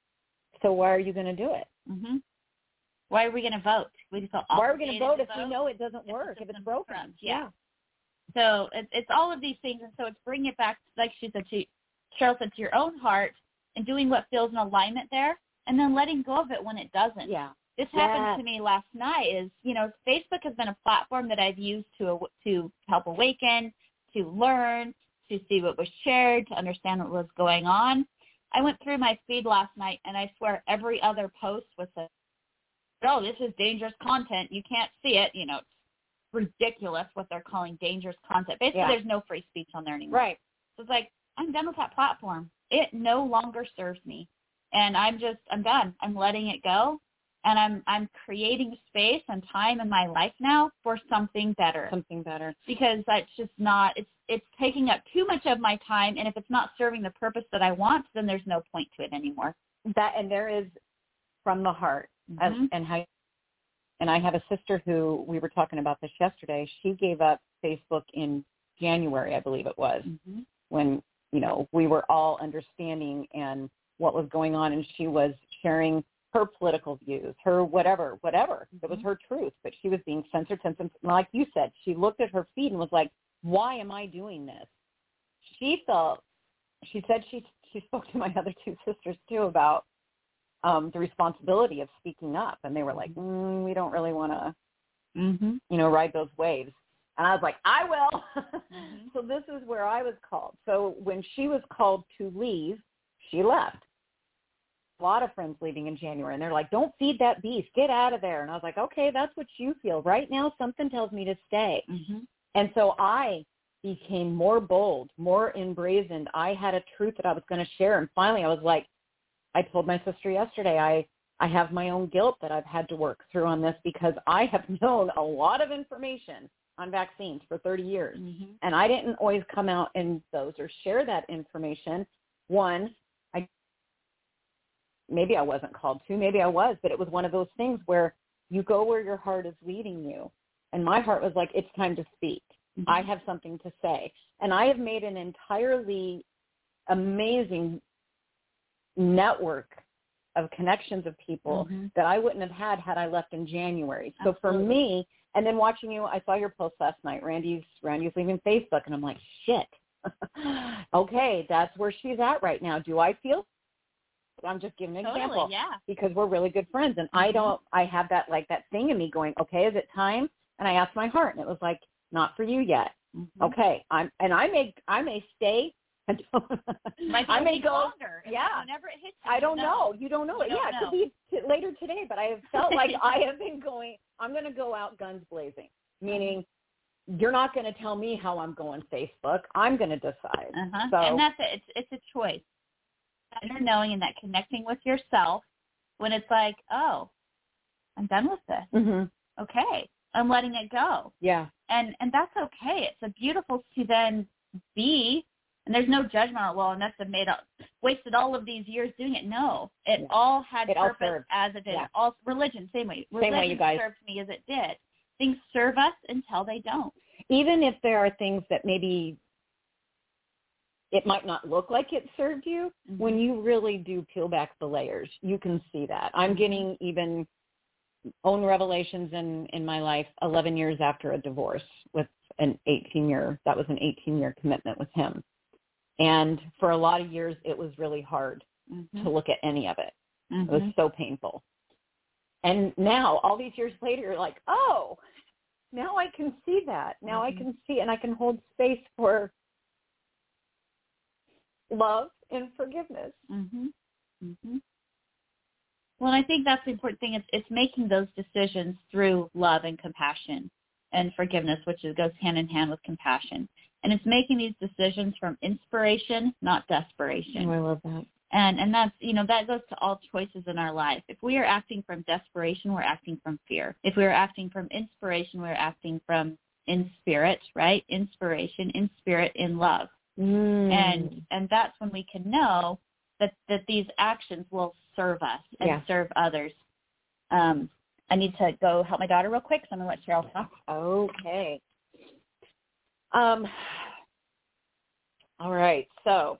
so why are you going to do it? Mm-hmm. Why are we going to vote? We just why are we going to vote if vote? we know it doesn't work, if it's broken? Yeah. yeah. So it, it's all of these things. And so it's bringing it back, like she said, to, Cheryl said, to your own heart and doing what feels in alignment there and then letting go of it when it doesn't. Yeah. This yeah. happened to me last night is, you know, Facebook has been a platform that I've used to to help awaken, to learn, to see what was shared, to understand what was going on. I went through my feed last night, and I swear every other post was a, oh, this is dangerous content. You can't see it. You know, it's ridiculous what they're calling dangerous content. Basically, yeah. there's no free speech on there anymore. Right. So it's like, I'm done with that platform. It no longer serves me. And I'm just, I'm done. I'm letting it go. And I'm I'm creating space and time in my life now for something better. Something better. Because that's just not, it's it's taking up too much of my time. And if it's not serving the purpose that I want, then there's no point to it anymore. That, and there is from the heart. Mm-hmm. and, and how, and I have a sister who, we were talking about this yesterday. She gave up Facebook in January, I believe it was, mm-hmm. when, you know, we were all understanding and what was going on. And she was sharing her political views, her whatever, whatever. Mm-hmm. It was her truth, but she was being censored. censored. Like you said, she looked at her feed and was like, why am I doing this? She felt, she said she she spoke to my other two sisters too about um, the responsibility of speaking up. And they were like, mm, we don't really want to, mm-hmm. you know, ride those waves. And I was like, I will. mm-hmm. So this is where I was called. So when she was called to leave, she left. A lot of friends leaving in January, and they're like, don't feed that beast. Get out of there. And I was like, okay, that's what you feel. Right now, something tells me to stay. Mm-hmm. And so I became more bold, more embrazened. I had a truth that I was going to share. And finally, I was like, I told my sister yesterday, I, I have my own guilt that I've had to work through on this because I have known a lot of information on vaccines for thirty years. Mm-hmm. And I didn't always come out in those or share that information. One, I maybe I wasn't called to, maybe I was, but it was one of those things where you go where your heart is leading you. And my heart was like, it's time to speak. Mm-hmm. I have something to say. And I have made an entirely amazing network of connections of people mm-hmm. that I wouldn't have had had I left in January. So Absolutely. for me, and then watching you, I saw your post last night, Randy's, Randy's leaving Facebook, and I'm like, shit. Okay, that's where she's at right now. Do I feel? I'm just giving an totally, example. Yeah. Because we're really good friends, and mm-hmm. I don't, I have that, like, that thing in me going, okay, is it time? And I asked my heart, and it was like, not for you yet. Mm-hmm. Okay, I'm, and I may, I may stay. Might I may go longer. Yeah, whenever it hits you, I don't you know. You don't know. You don't yeah, know. it could be t- later today, but I have felt like I have been going. I'm going to go out guns blazing, meaning you're not going to tell me how I'm going Facebook. I'm going to decide. Uh-huh. So, and that's it. It's it's a choice. That inner knowing and that connecting with yourself when it's like, oh, I'm done with this. Mm-hmm. Okay. I'm letting it go. Yeah. And and that's okay. It's a beautiful to then be, and there's no judgment on, well, Nessa made up, wasted all of these years doing it. No. It yeah. all had it purpose all as it did. Yeah. All religion, same way. Same Religion way, you guys. served me as it did. Things serve us until they don't. Even if there are things that maybe it might not look like it served you, mm-hmm. when you really do peel back the layers, you can see that. I'm mm-hmm. getting even own revelations in, in my life eleven years after a divorce with an eighteen-year, that was an eighteen-year commitment with him. And for a lot of years, it was really hard mm-hmm. to look at any of it. Mm-hmm. It was so painful. And now, all these years later, you're like, oh, now I can see that. Now mm-hmm. I can see, and I can hold space for love and forgiveness. Mm-hmm. Mm-hmm. Well, and I think that's the important thing. It's, it's making those decisions through love and compassion and forgiveness, which is, goes hand in hand with compassion. And it's making these decisions from inspiration, not desperation. Oh, I love that. And and that's, you know, that goes to all choices in our life. If we are acting from desperation, we're acting from fear. If we are acting from inspiration, we're acting from in spirit, right? Inspiration, in spirit, in love. Mm. And and that's when we can know that, that these actions will serve us and yeah. serve others. Um, I need to go help my daughter real quick, so I'm going to let Cheryl talk. Okay. Um. All right. So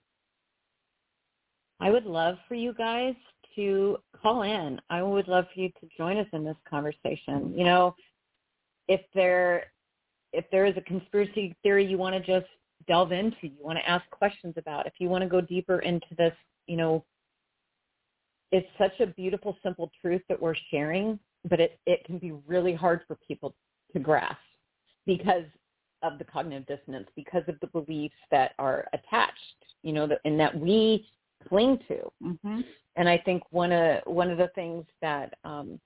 I would love for you guys to call in. I would love for you to join us in this conversation. You know, if there if there is a conspiracy theory you want to just delve into, you want to ask questions about, if you want to go deeper into this, you know, it's such a beautiful, simple truth that we're sharing, but it, it can be really hard for people to grasp because of the cognitive dissonance, because of the beliefs that are attached, you know, that, and that we cling to. Mm-hmm. And I think one of one of the things that um,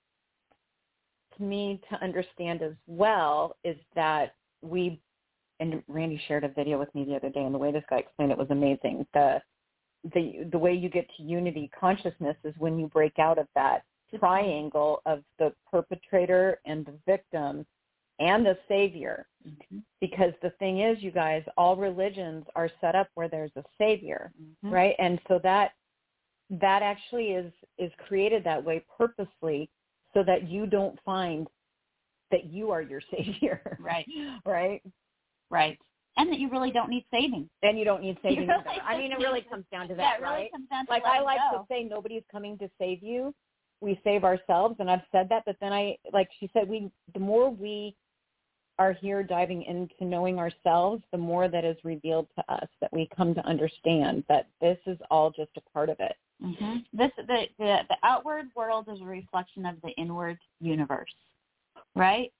to me to understand as well is that we, and Randy shared a video with me the other day, and the way this guy explained it was amazing. The the the way you get to unity consciousness is when you break out of that triangle of the perpetrator and the victim and the savior. Mm-hmm. Because the thing is, you guys, all religions are set up where there's a savior, mm-hmm. right? And so that that actually is is created that way purposely so that you don't find that you are your savior. Right. Right? Right. And that you really don't need saving. And you don't need saving really either. I mean, it really comes down to that, yeah, it really right? Comes down to like I like go. to say, nobody's coming to save you. We save ourselves, and I've said that. But then I, like she said, we the more we are here diving into knowing ourselves, the more that is revealed to us, that we come to understand that this is all just a part of it. Mm-hmm. This the, the the outward world is a reflection of the inward universe, right?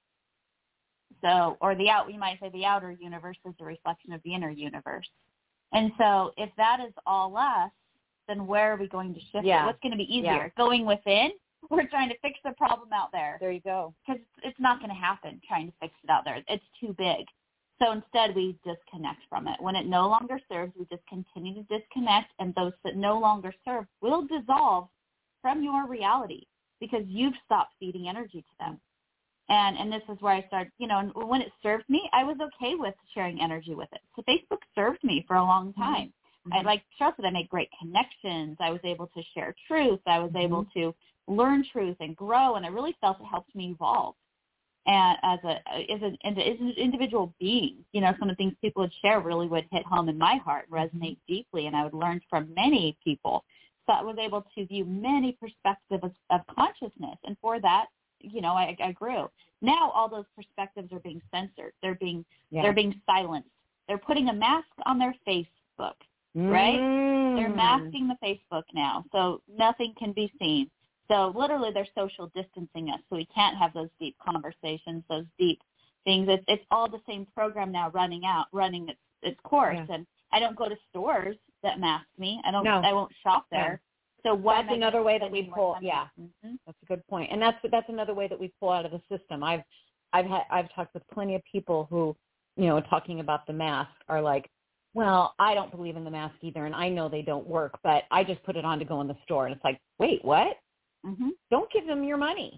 So, or the out, you might say the outer universe is a reflection of the inner universe. And so if that is all us, then where are we going to shift yeah. it? What's going to be easier? Yeah. Going within? We're trying to fix the problem out there. There you go. Because it's not going to happen trying to fix it out there. It's too big. So instead we disconnect from it. When it no longer serves, we just continue to disconnect, and those that no longer serve will dissolve from your reality because you've stopped feeding energy to them. And and this is where I started, you know, and when it served me, I was okay with sharing energy with it. So Facebook served me for a long time. Mm-hmm. I, like Cheryl said, I made great connections. I was able to share truth. I was mm-hmm. able to learn truth and grow, and I really felt it helped me evolve. And as a as an, as an individual being, you know, some of the things people would share really would hit home in my heart, resonate deeply, and I would learn from many people. So I was able to view many perspectives of, of consciousness, and for that, you know, I, I grew. Now all those perspectives are being censored. They're being yeah. they're being silenced. They're putting a mask on their Facebook, right? Mm. They're masking the Facebook now, so nothing can be seen. So literally they're social distancing us, so we can't have those deep conversations, those deep things. It's, it's all the same program now running out, running its, its course. Yeah. And I don't go to stores that mask me. I don't. No. I won't shop there. No. So that's another way that we pull. Yeah, mm-hmm. that's a good point, and that's that's another way that we pull out of the system. I've I've had I've talked with plenty of people who, you know, talking about the mask are like, well, I don't believe in the mask either, and I know they don't work, but I just put it on to go in the store, and it's like, wait, what? Mm-hmm. Don't give them your money.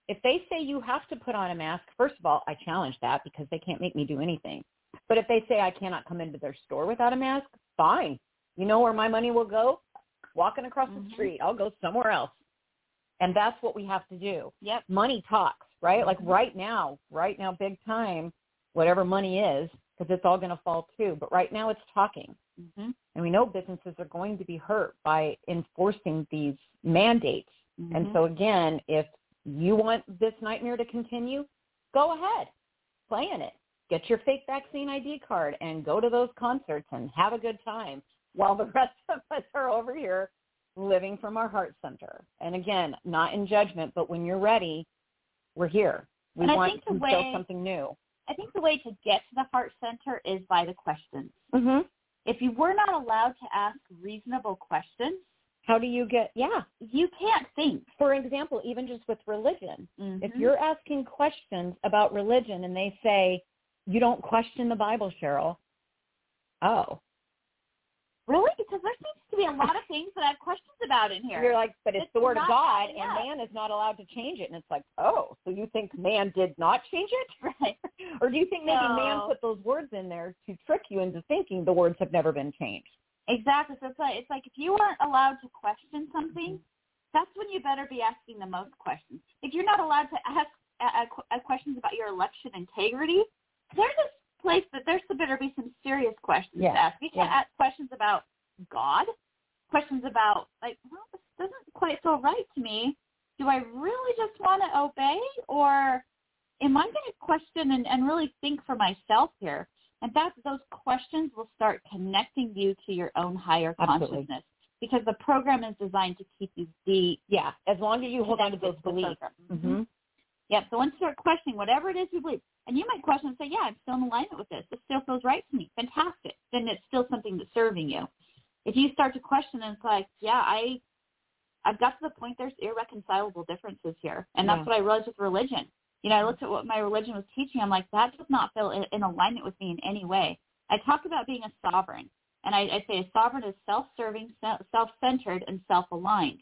If they say you have to put on a mask, first of all, I challenge that because they can't make me do anything. But if they say I cannot come into their store without a mask, fine. You know where my money will go? Walking across mm-hmm. the street. I'll go somewhere else. And that's what we have to do. Yep. Money talks, right? Like right now, right now, big time, whatever money is, because it's all going to fall too. But right now it's talking. Mm-hmm. And we know businesses are going to be hurt by enforcing these mandates. Mm-hmm. And so, again, if you want this nightmare to continue, go ahead. Play in it. Get your fake vaccine I D card and go to those concerts and have a good time while the rest of us are over here living from our heart center. And, again, not in judgment, but when you're ready, we're here. We and want to way, build something new. I think the way to get to the heart center is by the questions. Mm-hmm. If you were not allowed to ask reasonable questions, how do you get, yeah. You can't think. For example, even just with religion, mm-hmm. if you're asking questions about religion and they say, you don't question the Bible, Cheryl. Oh. Really? Because there seems to be a lot of things that I have questions about in here. You're like, but it's, it's the Word of God, and yeah. man is not allowed to change it. And it's like, oh, so you think man did not change it? Right. Or do you think maybe no. man put those words in there to trick you into thinking the words have never been changed? Exactly. So it's like, it's like if you aren't allowed to question something, that's when you better be asking the most questions. If you're not allowed to ask uh, uh, questions about your election integrity, there's a place that there's better be some serious questions yeah. to ask. You can't yeah. ask questions about God, questions about, like, well, this doesn't quite feel right to me. Do I really just want to obey, or am I going to question and, and really think for myself here? And that those questions will start connecting you to your own higher Absolutely. consciousness, because the program is designed to keep you the yeah. As long as you hold on to those beliefs. Mm-hmm. Yeah. So once you start questioning whatever it is you believe, and you might question and say, "Yeah, I'm still in alignment with this. This still feels right to me. Fantastic." Then it's still something that's serving you. If you start to question and it's like, "Yeah, I, I've got to the point there's irreconcilable differences here," and that's yeah. what I realized with religion. You know, I looked at what my religion was teaching. I'm like, that does not feel in, in alignment with me in any way. I talk about being a sovereign, and I, I say a sovereign is self-serving, self-centered, and self-aligned.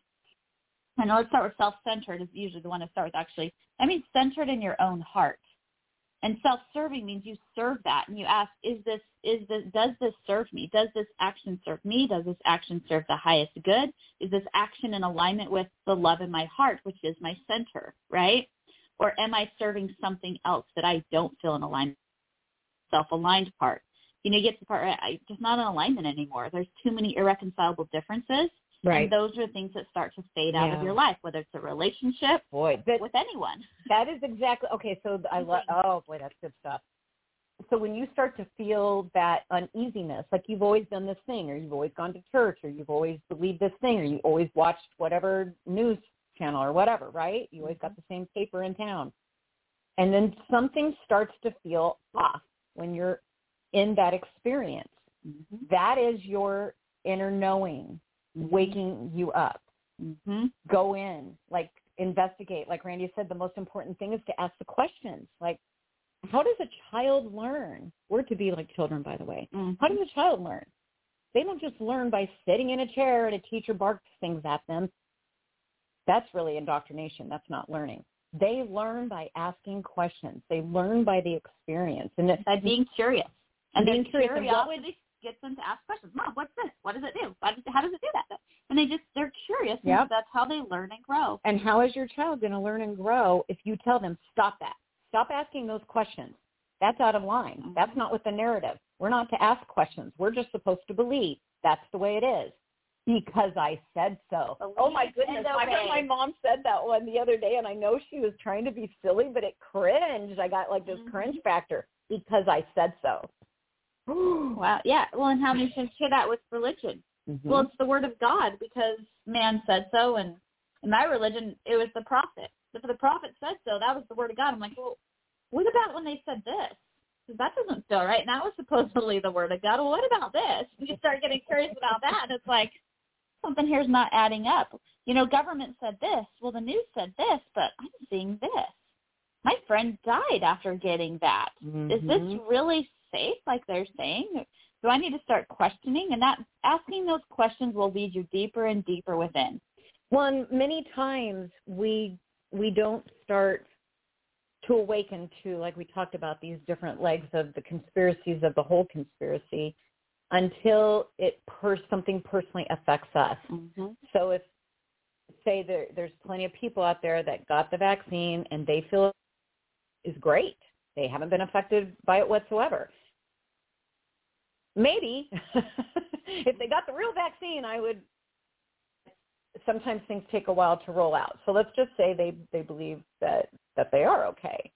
And let's start with self-centered is usually the one to start with, actually. That means centered in your own heart. And self-serving means you serve that, and you ask, is this, is this, does this serve me? Does this action serve me? Does this action serve the highest good? Is this action in alignment with the love in my heart, which is my center, right? Or am I serving something else that I don't feel in alignment with the self-aligned part? You know, you get to the part where I just not in alignment anymore. There's too many irreconcilable differences. Right. And those are things that start to fade yeah. out of your life, whether it's a relationship boy, that, with anyone. That is exactly, okay, so I love, oh, boy, that's good stuff. So when you start to feel that uneasiness, like you've always done this thing, or you've always gone to church, or you've always believed this thing, or you always watched whatever news channel or whatever, right? You always got the same paper in town. And then something starts to feel off when you're in that experience. Mm-hmm. That is your inner knowing mm-hmm. waking you up. Mm-hmm. Go in, like investigate. Like Randy said, the most important thing is to ask the questions. Like, how does a child learn? We're to be like children, by the way. Mm-hmm. How does a child learn? They don't just learn by sitting in a chair and a teacher barks things at them. That's really indoctrination. That's not learning. They learn by asking questions. They learn by the experience. And by being curious. And being curious. Curiosity gets them to ask questions. Mom, what's this? What does it do? Why does it, how does it do that? And they just, they're curious. Yep. And that's how they learn and grow. And how is your child going to learn and grow if you tell them, stop that. Stop asking those questions. That's out of line. Mm-hmm. That's not with the narrative. We're not to ask questions. We're just supposed to believe. That's the way it is. Because I said so. Believe oh, my goodness. I heard my mom said that one the other day, and I know she was trying to be silly, but it cringed. I got like this mm-hmm. cringe factor because I said so. Wow. Yeah. Well, and how many should hear that with religion? Mm-hmm. Well, it's the word of God because man said so, and in my religion, it was the prophet. If the prophet said so, that was the word of God. I'm like, well, what about when they said this? Because that doesn't feel right. And that was supposedly the word of God. Well, what about this? You start getting curious about that, and it's like, something here's not adding up. You know, government said this. Well, the news said this, but I'm seeing this. My friend died after getting that. Mm-hmm. Is this really safe, like they're saying? Do I need to start questioning? And that asking those questions will lead you deeper and deeper within. Well, and many times we we don't start to awaken to, like we talked about, these different legs of the conspiracies of the whole conspiracy until it per- something personally affects us. Mm-hmm. So if, say, there, there's plenty of people out there that got the vaccine and they feel it is great. They haven't been affected by it whatsoever. Maybe if they got the real vaccine, I would, sometimes things take a while to roll out. So let's just say they, they believe that, that they are okay.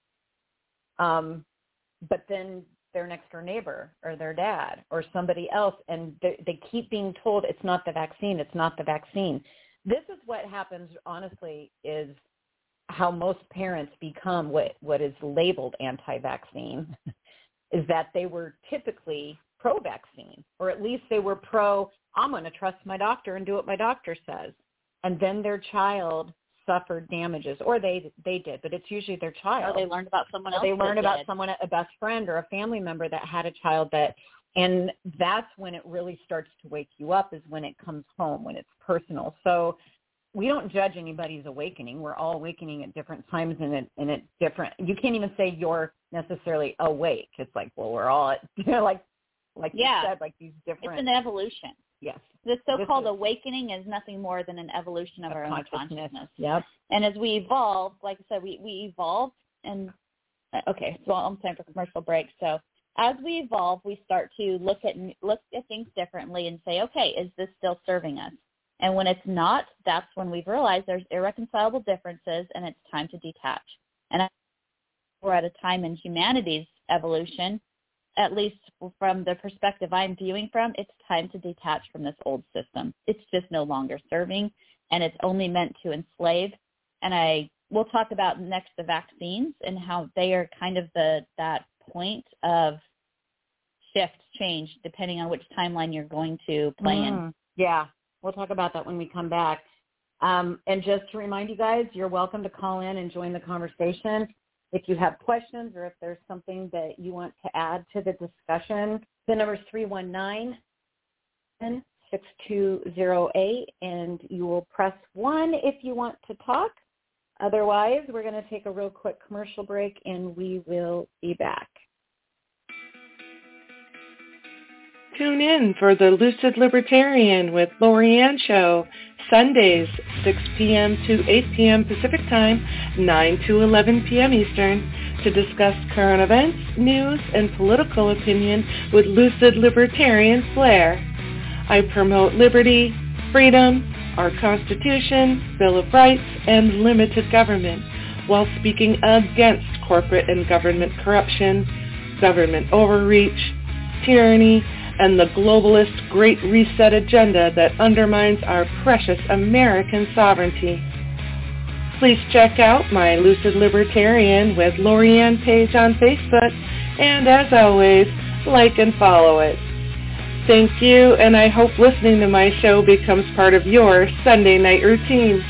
Um, but then their next door neighbor or their dad or somebody else, and they, they keep being told it's not the vaccine, it's not the vaccine. This is what happens, honestly, is how most parents become what, what is labeled anti-vaccine, is that they were typically pro-vaccine, or at least they were pro, I'm going to trust my doctor and do what my doctor says. And then their child suffered damages, or they they did, but it's usually their child. Or they learned about someone else. They learned about did. someone, a best friend or a family member that had a child that, and that's when it really starts to wake you up, is when it comes home, when it's personal. So we don't judge anybody's awakening. We're all awakening at different times and at, and at different, you can't even say you're necessarily awake. It's like, well, we're all at, you know, like, like yeah. you said, like these different. It's an evolution. Yes. The so-called is, awakening is nothing more than an evolution of, of our own consciousness. consciousness. Yep. And as we evolve, like I said, we, we evolve and, okay, so I'm time for commercial break. So as we evolve, we start to look at look at things differently and say, okay, is this still serving us? And when it's not, that's when we've realized there's irreconcilable differences and it's time to detach. And we're at a time in humanity's evolution, at least from the perspective I'm viewing from, it's time to detach from this old system. It's just no longer serving, and it's only meant to enslave. And I we'll talk about next the vaccines and how they are kind of the that point of shift, change, depending on which timeline you're going to play mm, in. Yeah, we'll talk about that when we come back. Um, and just to remind you guys, you're welcome to call in and join the conversation. If you have questions or if there's something that you want to add to the discussion, the number is three one nine, six two zero eight, and you will press one if you want to talk. Otherwise, we're going to take a real quick commercial break, and we will be back. Tune in for the Lucid Libertarian with Lorianne Show, Sundays, six p.m. to eight p.m. Pacific Time, nine to eleven p.m. Eastern, to discuss current events, news, and political opinion with Lucid Libertarian flair. I promote liberty, freedom, our Constitution, Bill of Rights, and limited government, while speaking against corporate and government corruption, government overreach, tyranny, and the globalist Great Reset agenda that undermines our precious American sovereignty. Please check out my Lucid Libertarian with Lorianne page on Facebook, and as always, like and follow it. Thank you, and I hope listening to my show becomes part of your Sunday night routine.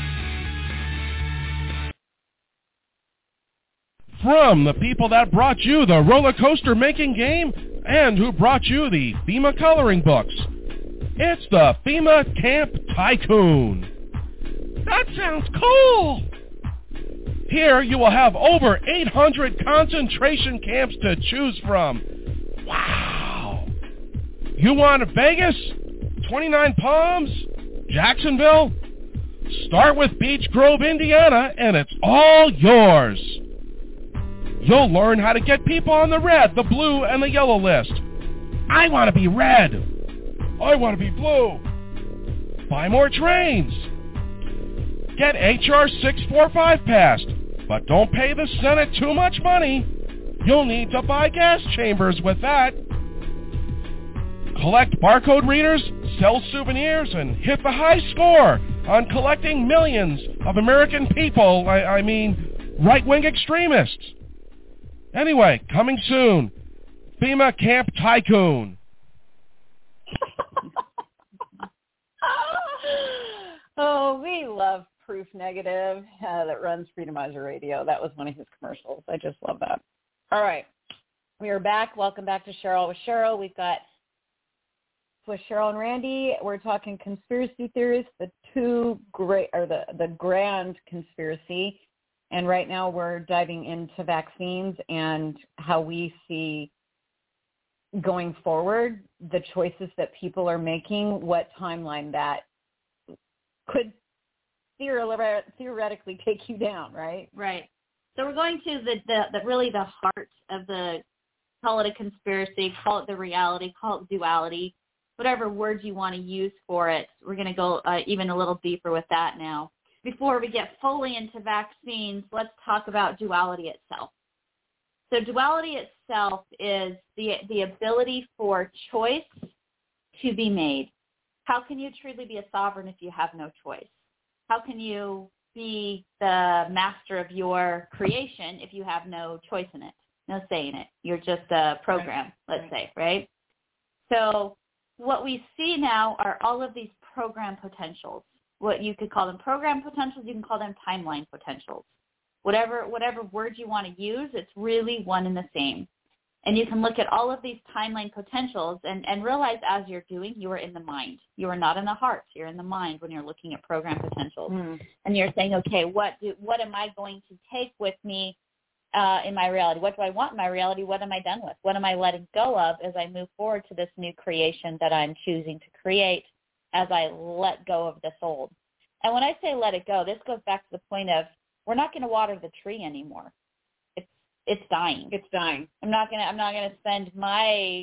From the people that brought you the roller coaster making game and who brought you the FEMA coloring books, it's the FEMA Camp Tycoon. That sounds cool! Here you will have over eight hundred concentration camps to choose from. Wow! You want Vegas, twenty-nine Palms, Jacksonville? Start with Beach Grove, Indiana, and it's all yours. You'll learn how to get people on the red, the blue, and the yellow list. I want to be red. I want to be blue. Buy more trains. Get H R six forty-five passed, but don't pay the Senate too much money. You'll need to buy gas chambers with that. Collect barcode readers, sell souvenirs, and hit the high score on collecting millions of American people, I, I mean, right-wing extremists. Anyway, coming soon, FEMA Camp Tycoon. Oh, we love Proof Negative uh, that runs Freedomizer Radio. That was one of his commercials. I just love that. All right. We are back. Welcome back to Cheryl with Cheryl. We've got with Cheryl and Randy. We're talking conspiracy theories, the two great, or the, the grand conspiracy. And right now we're diving into vaccines and how we see going forward the choices that people are making, what timeline that could theoretically take you down, right? Right. So we're going to the, the, the really the heart of the, call it a conspiracy, call it the reality, call it duality, whatever words you want to use for it. We're going to go uh, even a little deeper with that now. Before we get fully into vaccines, let's talk about duality itself. So duality itself is the the ability for choice to be made. How can you truly be a sovereign if you have no choice? How can you be the master of your creation if you have no choice in it, no say in it? You're just a program, let's say, right? So what we see now are all of these program potentials. What you could call them program potentials, you can call them timeline potentials. Whatever whatever word you want to use, it's really one and the same. And you can look at all of these timeline potentials and, and realize as you're doing, you are in the mind. You are not in the heart. You're in the mind when you're looking at program potentials. Mm. And you're saying, okay, what do, what am I going to take with me uh, in my reality? What do I want in my reality? What am I done with? What am I letting go of as I move forward to this new creation that I'm choosing to create as I let go of this old? And when I say let it go, this goes back to the point of we're not going to water the tree anymore. It's it's dying. It's dying. I'm not gonna I'm not gonna spend my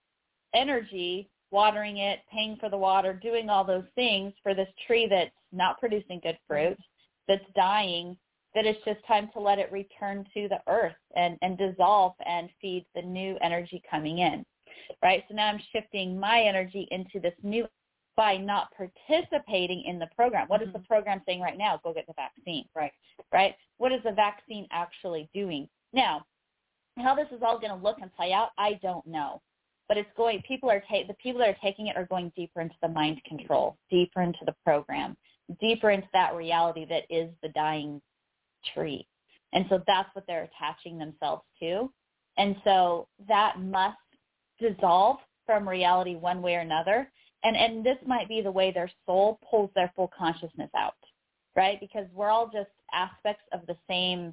energy watering it, paying for the water, doing all those things for this tree that's not producing good fruit, that's dying, that it's just time to let it return to the earth and, and dissolve and feed the new energy coming in. Right? So now I'm shifting my energy into this new by not participating in the program. What mm-hmm. is the program saying right now? Go get the vaccine. Right. Right? What is the vaccine actually doing? Now, how this is all going to look and play out, I don't know. But it's going, people are ta- the people that are taking it are going deeper into the mind control, deeper into the program, deeper into that reality that is the dying tree. And so that's what they're attaching themselves to. And so that must dissolve from reality one way or another. And and this might be the way their soul pulls their full consciousness out, right? Because we're all just aspects of the same,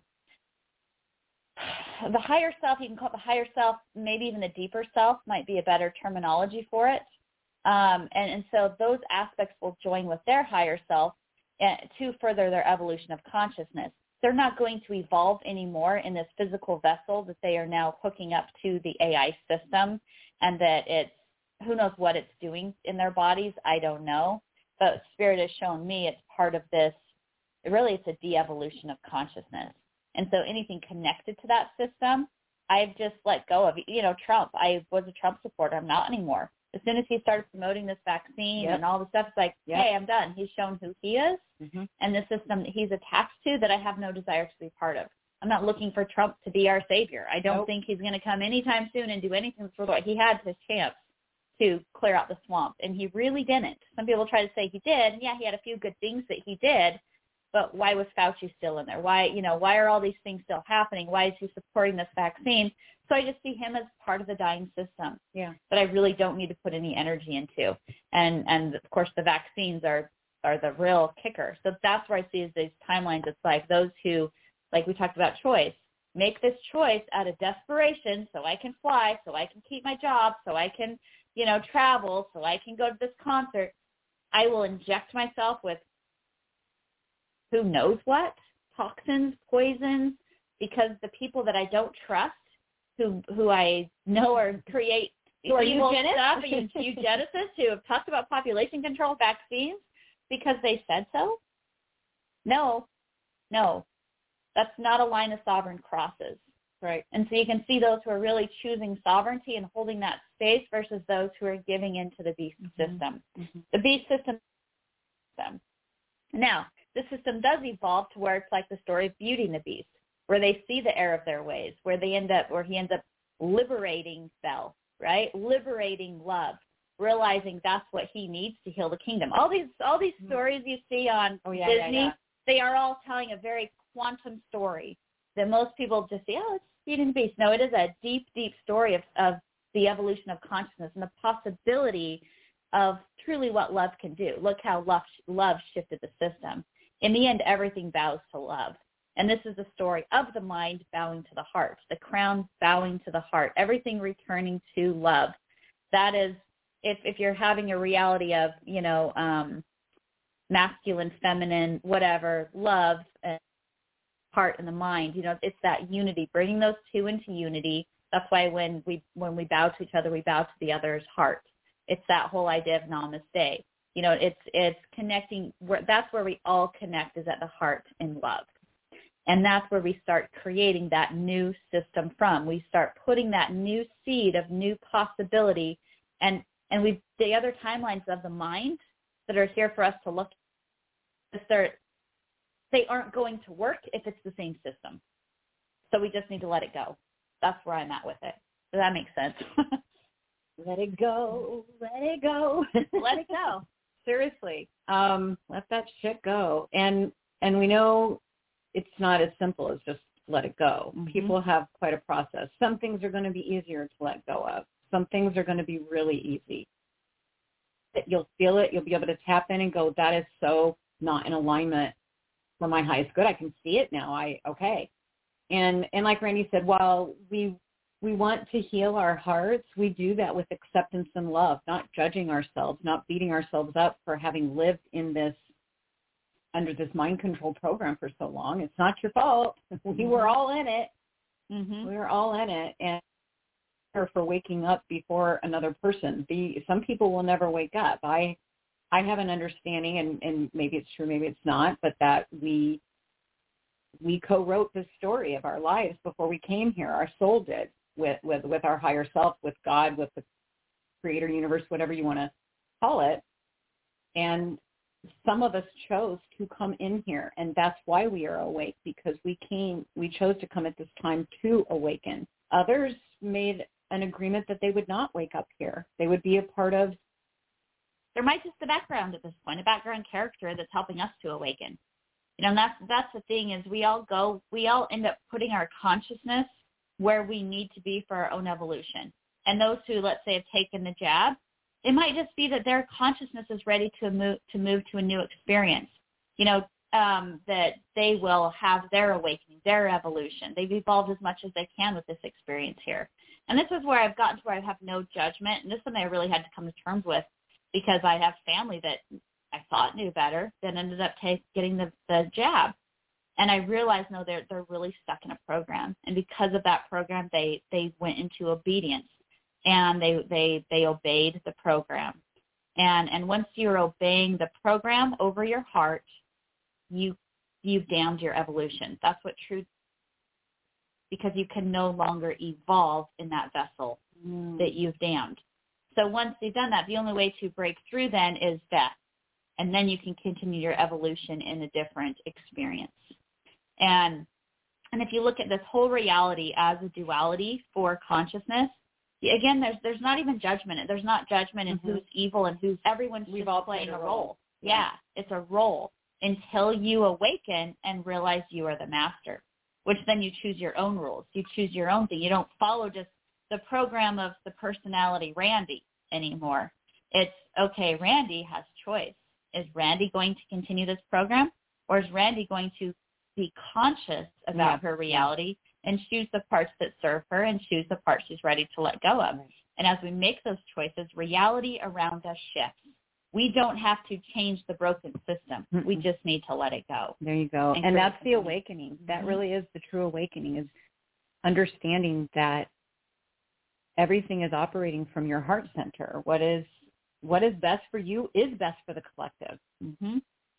the higher self, you can call it the higher self, maybe even the deeper self might be a better terminology for it. Um, and, and so those aspects will join with their higher self to further their evolution of consciousness. They're not going to evolve anymore in this physical vessel that they are now hooking up to the A I system, and that it's, who knows what it's doing in their bodies, I don't know. But Spirit has shown me it's part of this, really it's a de-evolution of consciousness. And so anything connected to that system, I've just let go of. You know, Trump, I was a Trump supporter. I'm not anymore. As soon as he started promoting this vaccine yep. and all the stuff, it's like, yep. hey, I'm done. He's shown who he is mm-hmm. and the system that he's attached to that I have no desire to be part of. I'm not looking for Trump to be our savior. I don't nope. think he's going to come anytime soon and do anything for the world. He had his chance to clear out the swamp, and he really didn't. Some people try to say he did, and yeah, he had a few good things that he did, but why was Fauci still in there? Why, you know, why are all these things still happening? Why is he supporting this vaccine? So I just see him as part of the dying system yeah. that I really don't need to put any energy into. And, and of course, the vaccines are, are the real kicker. So that's where I see is these timelines. It's like those who, like we talked about choice, make this choice out of desperation so I can fly, so I can keep my job, so I can, you know, travel, so I can go to this concert. I will inject myself with who knows what, toxins, poisons, because the people that I don't trust, who who I know are create who are evil eugenics? stuff, eugenicists who have talked about population control vaccines because they said so. No, no, that's not a line of sovereign crosses. Right. And so you can see those who are really choosing sovereignty and holding that space versus those who are giving into the beast mm-hmm. system. Mm-hmm. The beast system. Now, the system does evolve to where it's like the story of Beauty and the Beast, where they see the error of their ways, where they end up, where he ends up liberating Belle, right? Liberating love, realizing that's what he needs to heal the kingdom. All these, all these mm-hmm. stories you see on oh, yeah, Disney, yeah, yeah. they are all telling a very quantum story that most people just say, oh, it's Beauty and the Beast. No, it is a deep, deep story of, of the evolution of consciousness and the possibility of truly what love can do. Look how love, love shifted the system. In the end, everything bows to love. And this is the story of the mind bowing to the heart, the crown bowing to the heart, everything returning to love. That is, if, if you're having a reality of, you know, um, masculine, feminine, whatever, love, and heart and the mind, you know, it's that unity, bringing those two into unity. That's why when we when we bow to each other, we bow to the other's heart. It's that whole idea of namaste. You know, it's it's connecting. Where, that's where we all connect, is at the heart in love. And that's where we start creating that new system from. We start putting that new seed of new possibility. And, and we the other timelines of the mind that are here for us to look at, start, they aren't going to work if it's the same system. So we just need to let it go. That's where I'm at with it. Does that make sense? Let it go. Let it go. Let it go. Seriously. Um, let that shit go. And and we know it's not as simple as just let it go. Mm-hmm. People have quite a process. Some things are going to be easier to let go of. Some things are going to be really easy. You'll feel it. You'll be able to tap in and go, that is so not in alignment for my highest good. I can see it now. I, okay. And, and like Randy said, while we, we want to heal our hearts, we do that with acceptance and love, not judging ourselves, not beating ourselves up for having lived in this, under this mind control program for so long. It's not your fault. We were all in it. Mm-hmm. We were all in it. And for waking up before another person. The, some people will never wake up. I I have an understanding, and, and maybe it's true, maybe it's not, but that we we co-wrote this story of our lives before we came here. Our soul did, with, with, with our higher self, with God, with the creator universe, whatever you want to call it. And some of us chose to come in here, and that's why we are awake, because we came, we chose to come at this time to awaken. Others made an agreement that they would not wake up here. They would be a part of. There might just be the background at this point, a background character that's helping us to awaken. You know, and that's that's the thing, is we all go, we all end up putting our consciousness where we need to be for our own evolution. And those who, let's say, have taken the jab, it might just be that their consciousness is ready to move to move to a new experience. You know, um, that they will have their awakening, their evolution. They've evolved as much as they can with this experience here. And this is where I've gotten to where I have no judgment. And this is something I really had to come to terms with, because I have family that I thought knew better, that ended up take, getting the, the jab. And I realized, no, they're they're really stuck in a program. And because of that program, they, they went into obedience. And they, they, they obeyed the program. And and once you're obeying the program over your heart, you, you've damned your evolution. That's what true, because you can no longer evolve in that vessel mm. that you've damned. So once you've done that, the only way to break through then is death. And then you can continue your evolution in a different experience. And and if you look at this whole reality as a duality for consciousness, again, there's there's not even judgment. There's not judgment in mm-hmm. who's evil and who's, everyone's We've just all playing a role. role. Yeah. yeah, it's a role until you awaken and realize you are the master, which then you choose your own rules. You choose your own thing. You don't follow just the program of the personality Randy anymore. It's, okay, Randy has choice. Is Randy going to continue this program, or is Randy going to be conscious about yeah. her reality and choose the parts that serve her and choose the parts she's ready to let go of? And as we make those choices, reality around us shifts. We don't have to change the broken system. Mm-mm. We just need to let it go. There you go. And, and that's the awakening. That mm-hmm. really is the true awakening, is understanding that everything is operating from your heart center. What is what is best for you is best for the collective. Mm-hmm.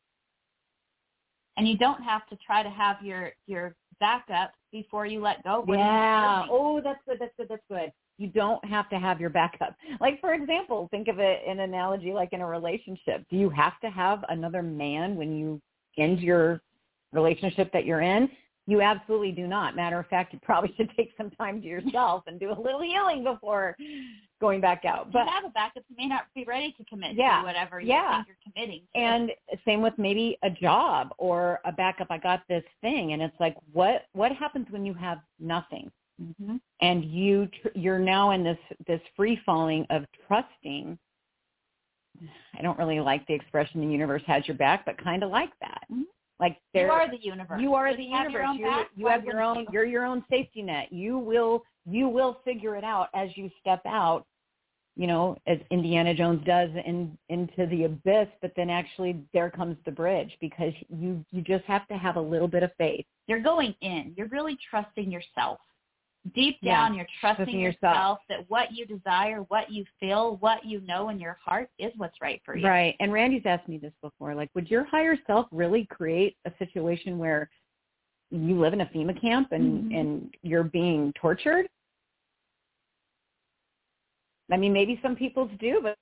And you don't have to try to have your, your backup before you let go. Yeah. Oh, that's good. That's good. That's good. You don't have to have your backup. Like, for example, think of it in an analogy like in a relationship. Do you have to have another man when you end your relationship that you're in? You absolutely do not. Matter of fact, you probably should take some time to yourself and do a little healing before going back out. But you have a backup. You may not be ready to commit yeah, to whatever you yeah. think you're committing to. And same with maybe a job or a backup. I got this thing, and it's like, what what happens when you have nothing? Mm-hmm. And you tr- you're now in this this free falling of trusting. I don't really like the expression the universe has your back, but kind of like that. Mm-hmm. Like you are the universe. You are Just the have universe. Your own You're, path, you why have your wouldn't own. you? You're your own safety net. You will. You will figure it out as you step out. You know, as Indiana Jones does in, into the abyss. But then actually, there comes the bridge, because you you just have to have a little bit of faith. You're going in. You're really trusting yourself. Deep Yeah, down, you're trusting, trusting yourself, yourself that what you desire, what you feel, what you know in your heart is what's right for you. Right. And Randy's asked me this before. Like, would your higher self really create a situation where you live in a FEMA camp and, Mm-hmm. and you're being tortured? I mean, maybe some people do, but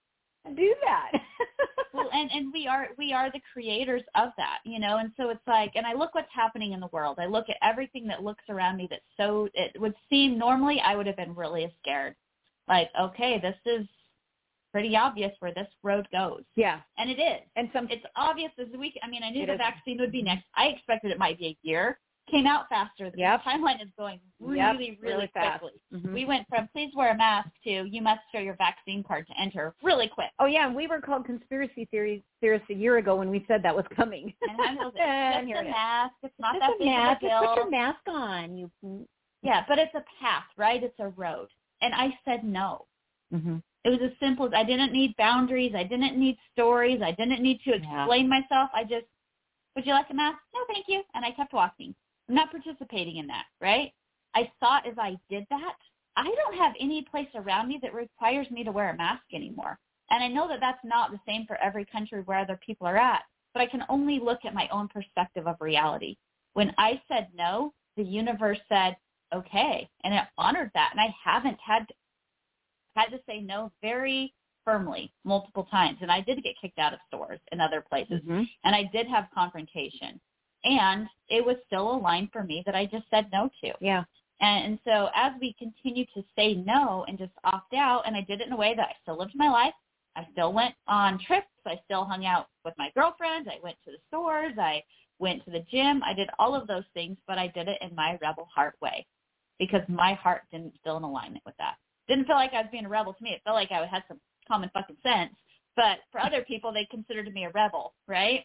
do that. Well, and, and we are we are the creators of that, you know, and so it's like, and I look what's happening in the world. I look at everything that looks around me that's so, it would seem normally I would have been really scared. Like, okay, this is pretty obvious where this road goes. Yeah. And it is. And some, It's obvious as a week. I mean, I knew It the is. vaccine would be next. I expected it might be a year. Came out faster. The Yep. timeline is going really, Yep, really, really fast. quickly. Mhm. We went from please wear a mask to you must show your vaccine card to enter really quick. Oh, yeah, and we were called conspiracy theories, theorists a year ago when we said that was coming. And I was like, And it's here just it a is. mask. It's not Just that a big mask. of a Just put deal. your mask on. You. Yeah, but it's a path, right? It's a road. And I said no. Mm-hmm. It was as simple as I didn't need boundaries. I didn't need stories. I didn't need to Yeah. explain myself. I just, would you like a mask? No, thank you. And I kept walking. I'm not participating in that, right? I thought as I did that, I don't have any place around me that requires me to wear a mask anymore. And I know that that's not the same for every country where other people are at, but I can only look at my own perspective of reality. When I said no, the universe said, okay, and it honored that. And I haven't had to, had to say no very firmly multiple times. And I did get kicked out of stores and other places. Mm-hmm. And I did have confrontation. And it was still a line for me that I just said no to. Yeah. And, and so as we continue to say no and just opt out, and I did it in a way that I still lived my life. I still went on trips. I still hung out with my girlfriends. I went to the stores. I went to the gym. I did all of those things, but I did it in my rebel heart way because my heart didn't feel in alignment with that. Didn't feel like I was being a rebel to me. It felt like I had some common fucking sense. But for other people, they considered me a rebel, right?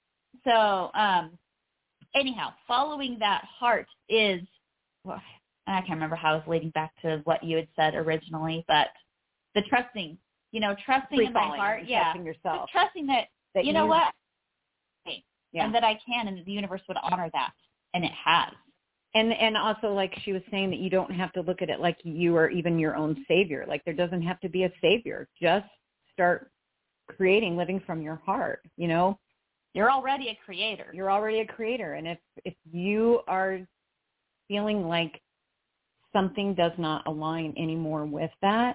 So, um, anyhow, following that heart is, well, I can't remember how I was leading back to what you had said originally, but the trusting, you know, trusting Free in my falling, heart, and yeah, trusting yourself. Just trusting that, That you know you- what, Yeah. and that I can, and the universe would honor that, and it has. And and also, like she was saying, that you don't have to look at it like you are even your own savior. Like there doesn't have to be a savior. Just start creating, living from your heart. You know, You're already a creator. you're already a creator, and if if you are feeling like something does not align anymore with that,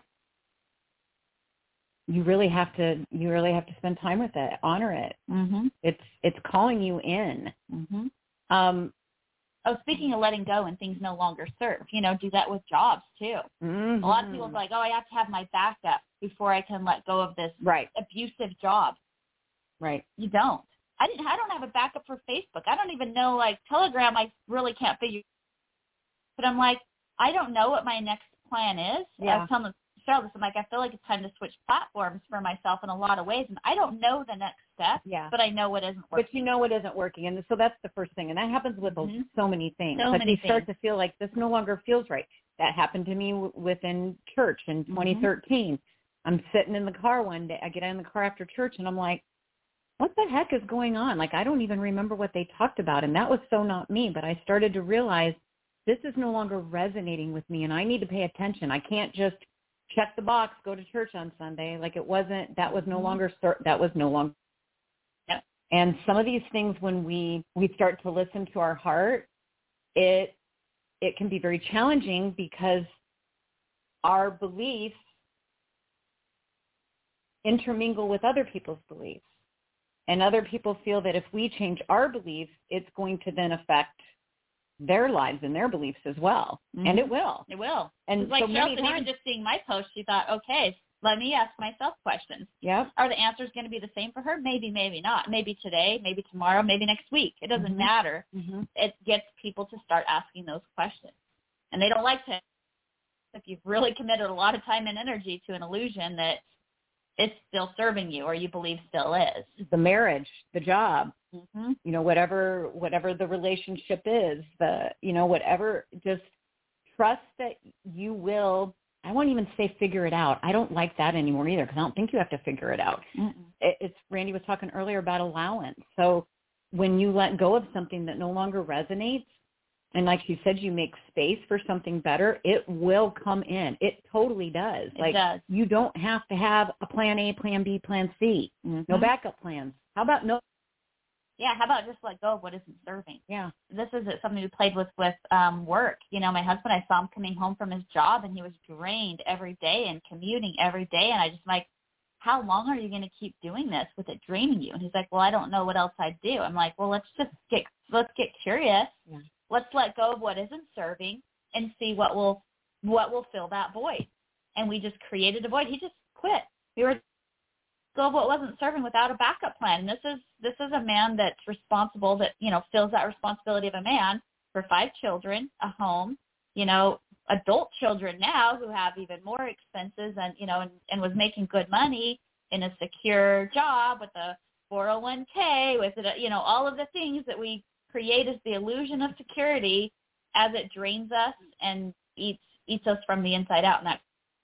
you really have to you really have to spend time with it, honor it. Mm-hmm. It's it's calling you in. Mm-hmm. Um, Oh, speaking of letting go and things no longer serve, you know, do that with jobs too. mhm. A lot of people's like, oh, I have to have my backup before I can let go of this right, abusive job. right. You don't. I didn't. I don't have a backup for Facebook. I don't even know, like, Telegram. I really can't figure. But I'm like, I don't know what my next plan is. I Yeah. was telling Cheryl this. I'm like, I feel like it's time to switch platforms for myself in a lot of ways, and I don't know the next step. Yeah. But I know what isn't working. But you know it isn't working, and so that's the first thing, and that happens with Mhm. so many things. So like many you start things. to feel like this no longer feels right. That happened to me w- within church in twenty thirteen. I'm sitting in the car one day. I get in the car after church, and I'm like, what the heck is going on? Like, I don't even remember what they talked about, and that was so not me. But I started to realize this is no longer resonating with me, and I need to pay attention. I can't just check the box, go to church on Sunday. Like it wasn't, that was no Mhm. longer, start, that was no longer. Yep. And some of these things, when we, we start to listen to our heart, it, it can be very challenging because our beliefs intermingle with other people's beliefs. And other people feel that if we change our beliefs, it's going to then affect their lives and their beliefs as well. Mhm. And it will. It will. And It's like so Cheryl many said, even times, just seeing my post, she thought, okay, let me ask myself questions. yeah, Are the answers going to be the same for her? Maybe, maybe not. Maybe today, maybe tomorrow, maybe next week. It doesn't Mhm. matter. mm-hmm. It gets people to start asking those questions. And they don't like to, if you've really committed a lot of time and energy to an illusion that it's still serving you, or you believe still is. The marriage, the job, Mm-hmm. you know, whatever whatever the relationship is, the you know, whatever, just trust that you will. I won't even say figure it out. I don't like that anymore either, because I don't think you have to figure it out. It, it's Randy was talking earlier about allowance. So when you let go of something that no longer resonates, and like you said, you make space for something better, it will come in. It totally does. It like does. You don't have to have a plan A, plan B, plan C. Mm-hmm. No backup plans. How about no? Yeah, how about just let go of what isn't serving? Yeah. This is something we played with with um, work. You know, my husband, I saw him coming home from his job, and he was drained every day and commuting every day. And I just like, how long are you going to keep doing this with it draining you? And he's like, well, I don't know what else I'd do. I'm like, well, let's just get, let's get curious. Yeah. Let's let go of what isn't serving and see what will, what will fill that void. And we just created a void. He just quit. We were go of what wasn't serving without a backup plan. And this is, this is a man that's responsible, that, you know, fills that responsibility of a man for five children, a home, you know, adult children now who have even more expenses, and, you know, and, and was making good money in a secure job with a four oh one k, with, it, you know, all of the things that we create as the illusion of security as it drains us and eats, eats us from the inside out. And that,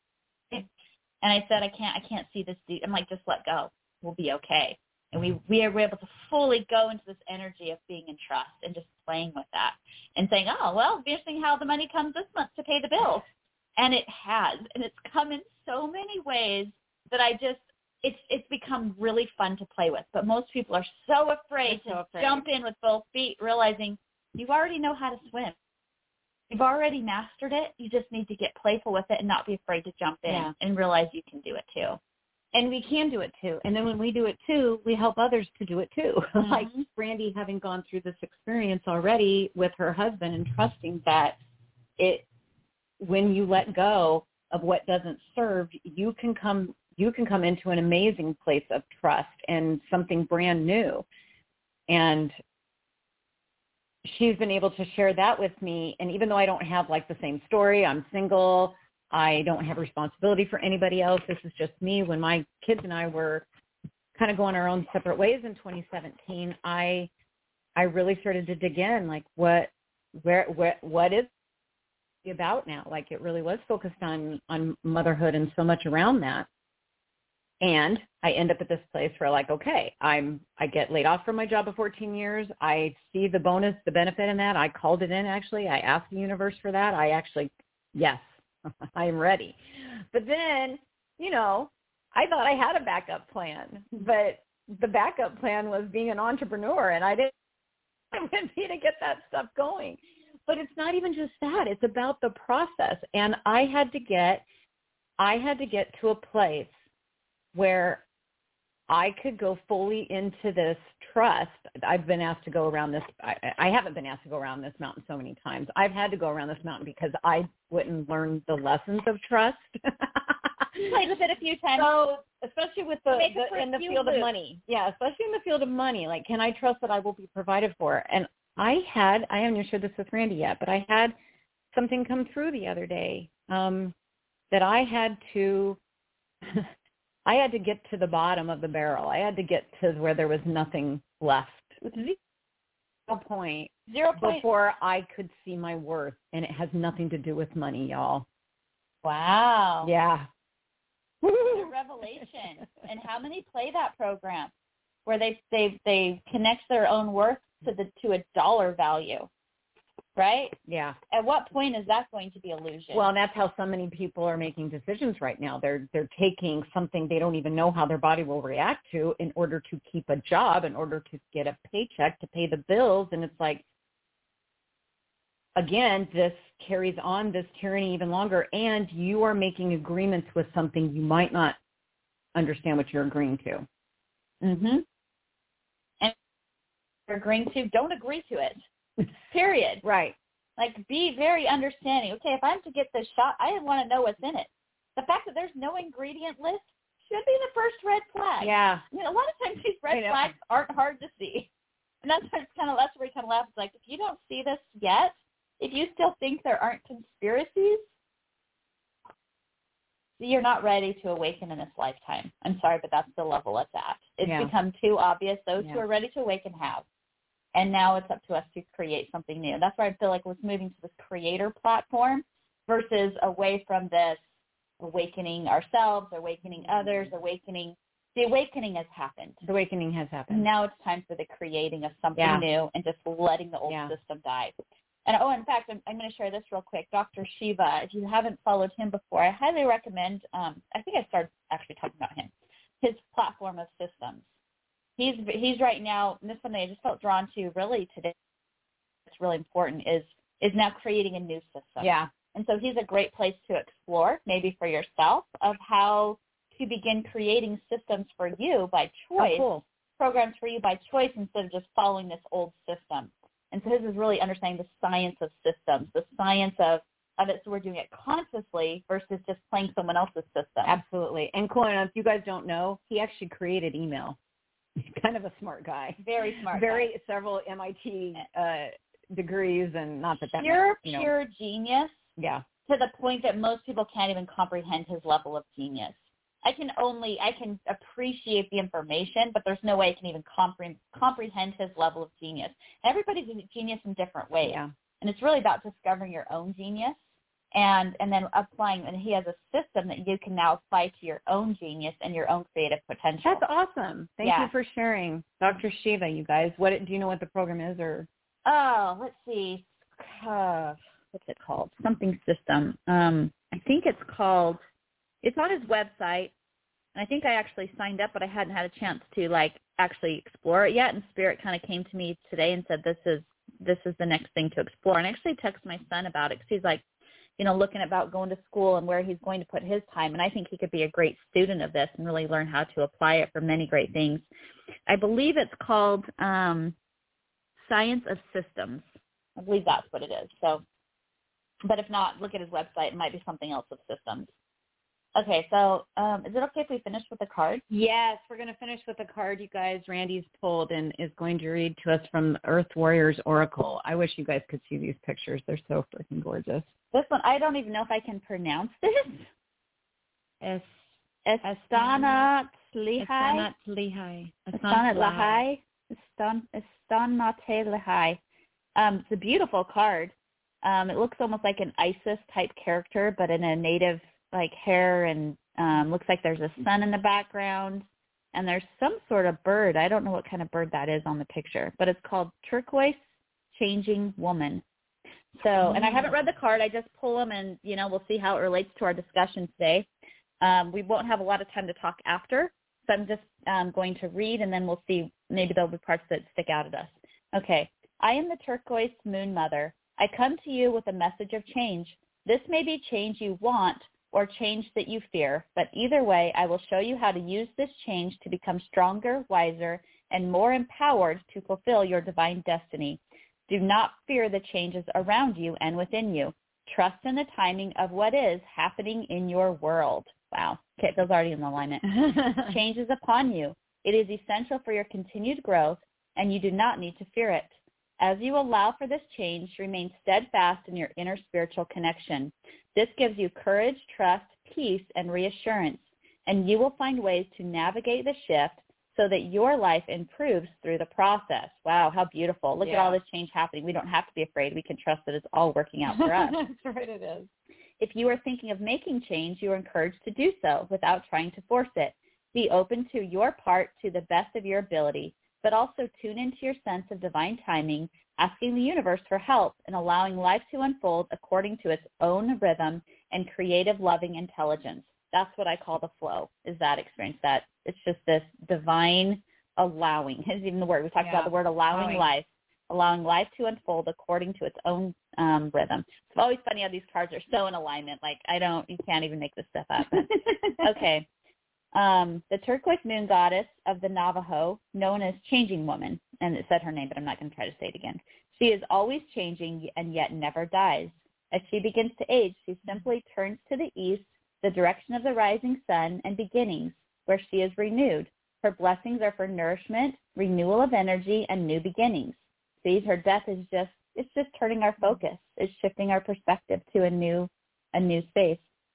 and I said, I can't, I can't see this. I'm like, just let go. We'll be okay. And we, we were able to fully go into this energy of being in trust and just playing with that and saying, oh, well, it'll be interesting how the money comes this month to pay the bills. And it has. And it's come in so many ways that I just, it's it's become really fun to play with. But most people are so afraid so to afraid. jump in with both feet, realizing you already know how to swim. You've already mastered it. You just need to get playful with it and not be afraid to jump in Yeah. and realize you can do it too. And we can do it too. And then when we do it too, we help others to do it too. Mm-hmm. Like Brandy having gone through this experience already with her husband and trusting that it, when you let go of what doesn't serve, you can come, you can come into an amazing place of trust and something brand new. And she's been able to share that with me. And even though I don't have like the same story, I'm single, I don't have responsibility for anybody else. This is just me. When my kids and I were kind of going our own separate ways in twenty seventeen, I I really started to dig in, like what where where what is it about now? Like it really was focused on on motherhood and so much around that. And I end up at this place where like, okay, I'm I get laid off from my job of fourteen years. I see the bonus, the benefit in that. I called it in actually. I asked the universe for that. I actually yes. I'm ready. But then, you know, I thought I had a backup plan, but the backup plan was being an entrepreneur, and I didn't want me to get that stuff going. But it's not even just that. It's about the process. And I had to get, I had to get to a place where I could go fully into this trust. I've been asked to go around this. I, I haven't been asked to go around this mountain so many times. I've had to go around this mountain because I wouldn't learn the lessons of trust. Played with it a few times. So, especially with the, Make it the for a in the few field loops. of money. Yeah, especially in the field of money. Like, can I trust that I will be provided for? And I had, I haven't even shared this with Randy yet, but I had something come through the other day um, that I had to, I had to get to the bottom of the barrel. I had to get to where there was nothing left. Zero point. Zero point. Before I could see my worth. And it has nothing to do with money, y'all. Wow. Yeah. The revelation. And how many play that program where they they they connect their own worth to the to a dollar value, right? Yeah. At what point is that going to be illusion? Well, and that's how so many people are making decisions right now. They're they're taking something they don't even know how their body will react to in order to keep a job, in order to get a paycheck, to pay the bills. And it's like, again, this carries on this tyranny even longer, and you are making agreements with something you might not understand what you're agreeing to. Mm-hmm. And you're agreeing to, don't agree to it. Period. Right. Like, be very understanding. Okay, if I'm to get this shot, I want to know what's in it. The fact that there's no ingredient list should be the first red flag. Yeah. I mean, a lot of times these red flags aren't hard to see. And that's why it's kind of, that's where we kind of laugh. It's like, if you don't see this yet, if you still think there aren't conspiracies, you're not ready to awaken in this lifetime. I'm sorry, but that's the level it's at. It's yeah. become too obvious. Those yeah. who are ready to awaken have. And now it's up to us to create something new. That's why I feel like we're moving to this creator platform versus away from this awakening ourselves, awakening others, awakening. The awakening has happened. The awakening has happened. Now it's time for the creating of something yeah. new and just letting the old yeah. system die. And, oh, in fact, I'm, I'm going to share this real quick. Doctor Shiva, if you haven't followed him before, I highly recommend, um, I think I started actually talking about him, his platform of systems. He's he's right now, and this one I just felt drawn to really today, it's really important, is is now creating a new system. Yeah. And so he's a great place to explore, maybe for yourself, of how to begin creating systems for you by choice, oh, cool. programs for you by choice instead of just following this old system. And so his is really understanding the science of systems, the science of, of it, so we're doing it consciously versus just playing someone else's system. Absolutely. And Colin, if you guys don't know, he actually created email. He's kind of a smart guy. Very smart Very guy. several M I T uh, degrees, and not that that Pure, matters, you know. pure genius. Yeah. To the point that most people can't even comprehend his level of genius. I can only, I can appreciate the information, but there's no way I can even compre- comprehend his level of genius. Everybody's a genius in different ways. Yeah. And it's really about discovering your own genius and, and then applying, and he has a system that you can now apply to your own genius and your own creative potential. That's awesome. Thank yeah. you for sharing. Doctor Shiva, you guys, what do you know what the program is? Or Oh, let's see. Uh, what's it called? Something system. Um, I think it's called, it's on his website. And I think I actually signed up, but I hadn't had a chance to like actually explore it yet. And Spirit kind of came to me today and said, this is, this is the next thing to explore. And I actually texted my son about it because he's like, you know, looking about going to school and where he's going to put his time. And I think he could be a great student of this and really learn how to apply it for many great things. I believe it's called um, Science of Systems. I believe that's what it is. So, but if not, look at his website. It might be something else of systems. Okay, so um, is it okay if we finish with the card? Yes, we're going to finish with the card you guys. Randy's pulled and is going to read to us from Earth Warriors Oracle. I wish you guys could see these pictures. They're so freaking gorgeous. This one, I don't even know if I can pronounce this. Es, Estanat Lihai. Estanat Lihai. Estanat Lihai. Estanat Lihai. Um, it's a beautiful card. Um, it looks almost like an Isis type character, but in a native like hair, and um, looks like there's a sun in the background, and there's some sort of bird. I don't know what kind of bird that is on the picture, but it's called Turquoise Changing Woman. So, and I haven't read the card. I just pull them, and, you know, we'll see how it relates to our discussion today. Um, we won't have a lot of time to talk after, so I'm just um, going to read, and then we'll see. Maybe there'll be parts that stick out at us. Okay. I am the Turquoise Moon Mother. I come to you with a message of change. This may be change you want or change that you fear, but either way, I will show you how to use this change to become stronger, wiser, and more empowered to fulfill your divine destiny. Do not fear the changes around you and within you. Trust in the timing of what is happening in your world. Wow. Okay, those already in alignment. Change is upon you. It is essential for your continued growth, and you do not need to fear it. As you allow for this change, remain steadfast in your inner spiritual connection. This gives you courage, trust, peace, and reassurance, and you will find ways to navigate the shift so that your life improves through the process. Wow, how beautiful. Look yeah. at all this change happening. We don't have to be afraid. We can trust that it's all working out for us. That's right, it is. If you are thinking of making change, you are encouraged to do so without trying to force it. Be open to your part to the best of your ability, but also tune into your sense of divine timing, asking the universe for help and allowing life to unfold according to its own rhythm and creative, loving intelligence. That's what I call the flow, is that experience. That it's just this divine allowing. Is even the word. We talked yeah. about the word allowing, allowing life, allowing life to unfold according to its own um, rhythm. It's always funny how these cards are so in alignment. Like, I don't, you can't even make this stuff up. Okay. Um, the turquoise moon goddess of the Navajo, known as Changing Woman, and it said her name, but I'm not going to try to say it again. She is always changing and yet never dies. As she begins to age, she simply turns to the east, the direction of the rising sun, and beginnings, where she is renewed. Her blessings are for nourishment, renewal of energy, and new beginnings. See, her death is just, it's just turning our focus. It's shifting our perspective to a new, a new space.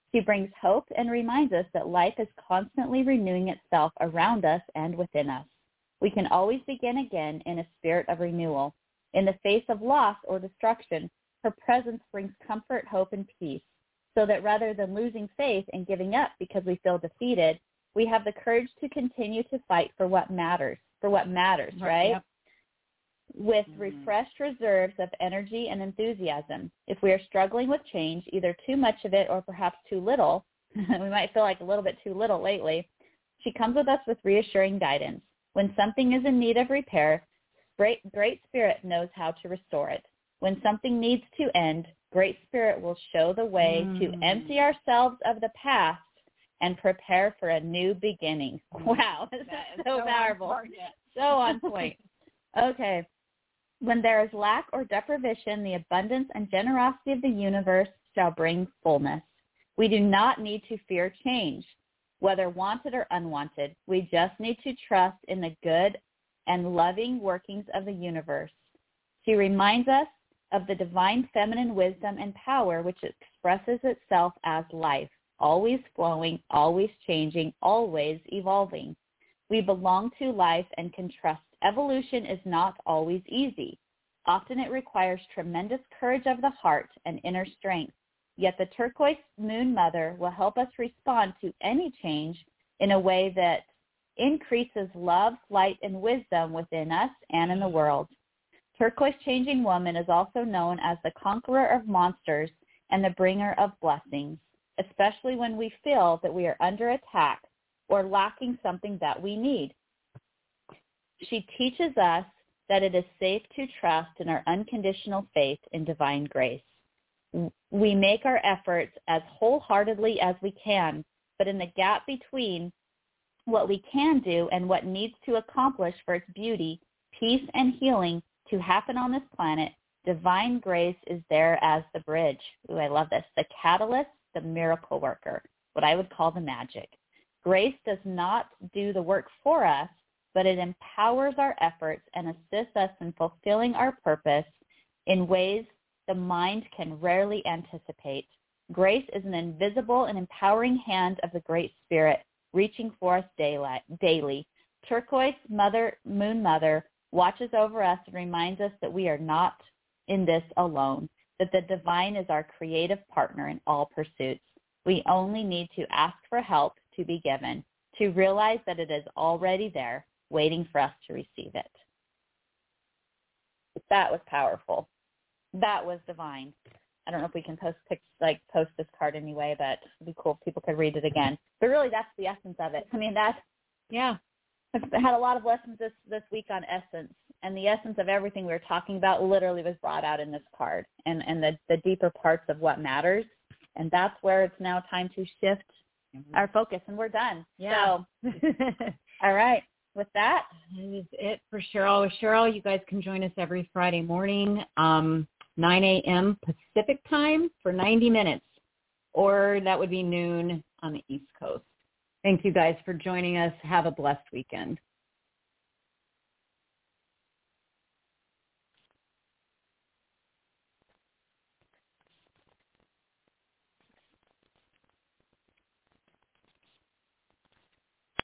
She brings hope and reminds us that life is constantly renewing itself around us and within us. We can always begin again in a spirit of renewal. In the face of loss or destruction, her presence brings comfort, hope, and peace, so that rather than losing faith and giving up because we feel defeated, we have the courage to continue to fight for what matters, for what matters, right? right? Yep. With mm-hmm. refreshed reserves of energy and enthusiasm. If we are struggling with change, either too much of it or perhaps too little, we might feel like a little bit too little lately, she comes with us with reassuring guidance. When something is in need of repair, Great, Great Spirit knows how to restore it. When something needs to end, Great Spirit will show the way mm. to empty ourselves of the past and prepare for a new beginning. Wow, this that is so, so powerful. On so on point. Okay. When there is lack or deprivation, the abundance and generosity of the universe shall bring fullness. We do not need to fear change, whether wanted or unwanted. We just need to trust in the good and loving workings of the universe. She reminds us of the divine feminine wisdom and power which expresses itself as life, always flowing, always changing, always evolving. We belong to life and can trust evolution is not always easy. Often it requires tremendous courage of the heart and inner strength. Yet the turquoise moon mother will help us respond to any change in a way that increases love, light, and wisdom within us and in the world. Turquoise changing woman is also known as the conqueror of monsters and the bringer of blessings, especially when we feel that we are under attack or lacking something that we need. She teaches us that it is safe to trust in our unconditional faith in divine grace. We make our efforts as wholeheartedly as we can, but in the gap between what we can do and what needs to accomplish for its beauty, peace, and healing to happen on this planet, divine grace is there as the bridge. Ooh, I love this. The catalyst, the miracle worker, what I would call the magic. Grace does not do the work for us, but it empowers our efforts and assists us in fulfilling our purpose in ways the mind can rarely anticipate. Grace is an invisible and empowering hand of the Great Spirit reaching for us daily. Turquoise Mother, Moon Mother, watches over us and reminds us that we are not in this alone, that the divine is our creative partner in all pursuits. We only need to ask for help to be given, to realize that it is already there, waiting for us to receive it. That was powerful. That was divine. I don't know if we can post like post this card anyway, but it'd be cool if people could read it again. But really, that's the essence of it. I mean, that, yeah. I've had a lot of lessons this, this week on essence, and the essence of everything we were talking about literally was brought out in this card, and, and the, the deeper parts of what matters. And that's where it's now time to shift mm-hmm. our focus, and we're done. Yeah. So, all right. With that, that is it for Cheryl. With Cheryl, you guys can join us every Friday morning, um, nine a.m. Pacific time for ninety minutes, or that would be noon on the East Coast. Thank you guys for joining us. Have a blessed weekend.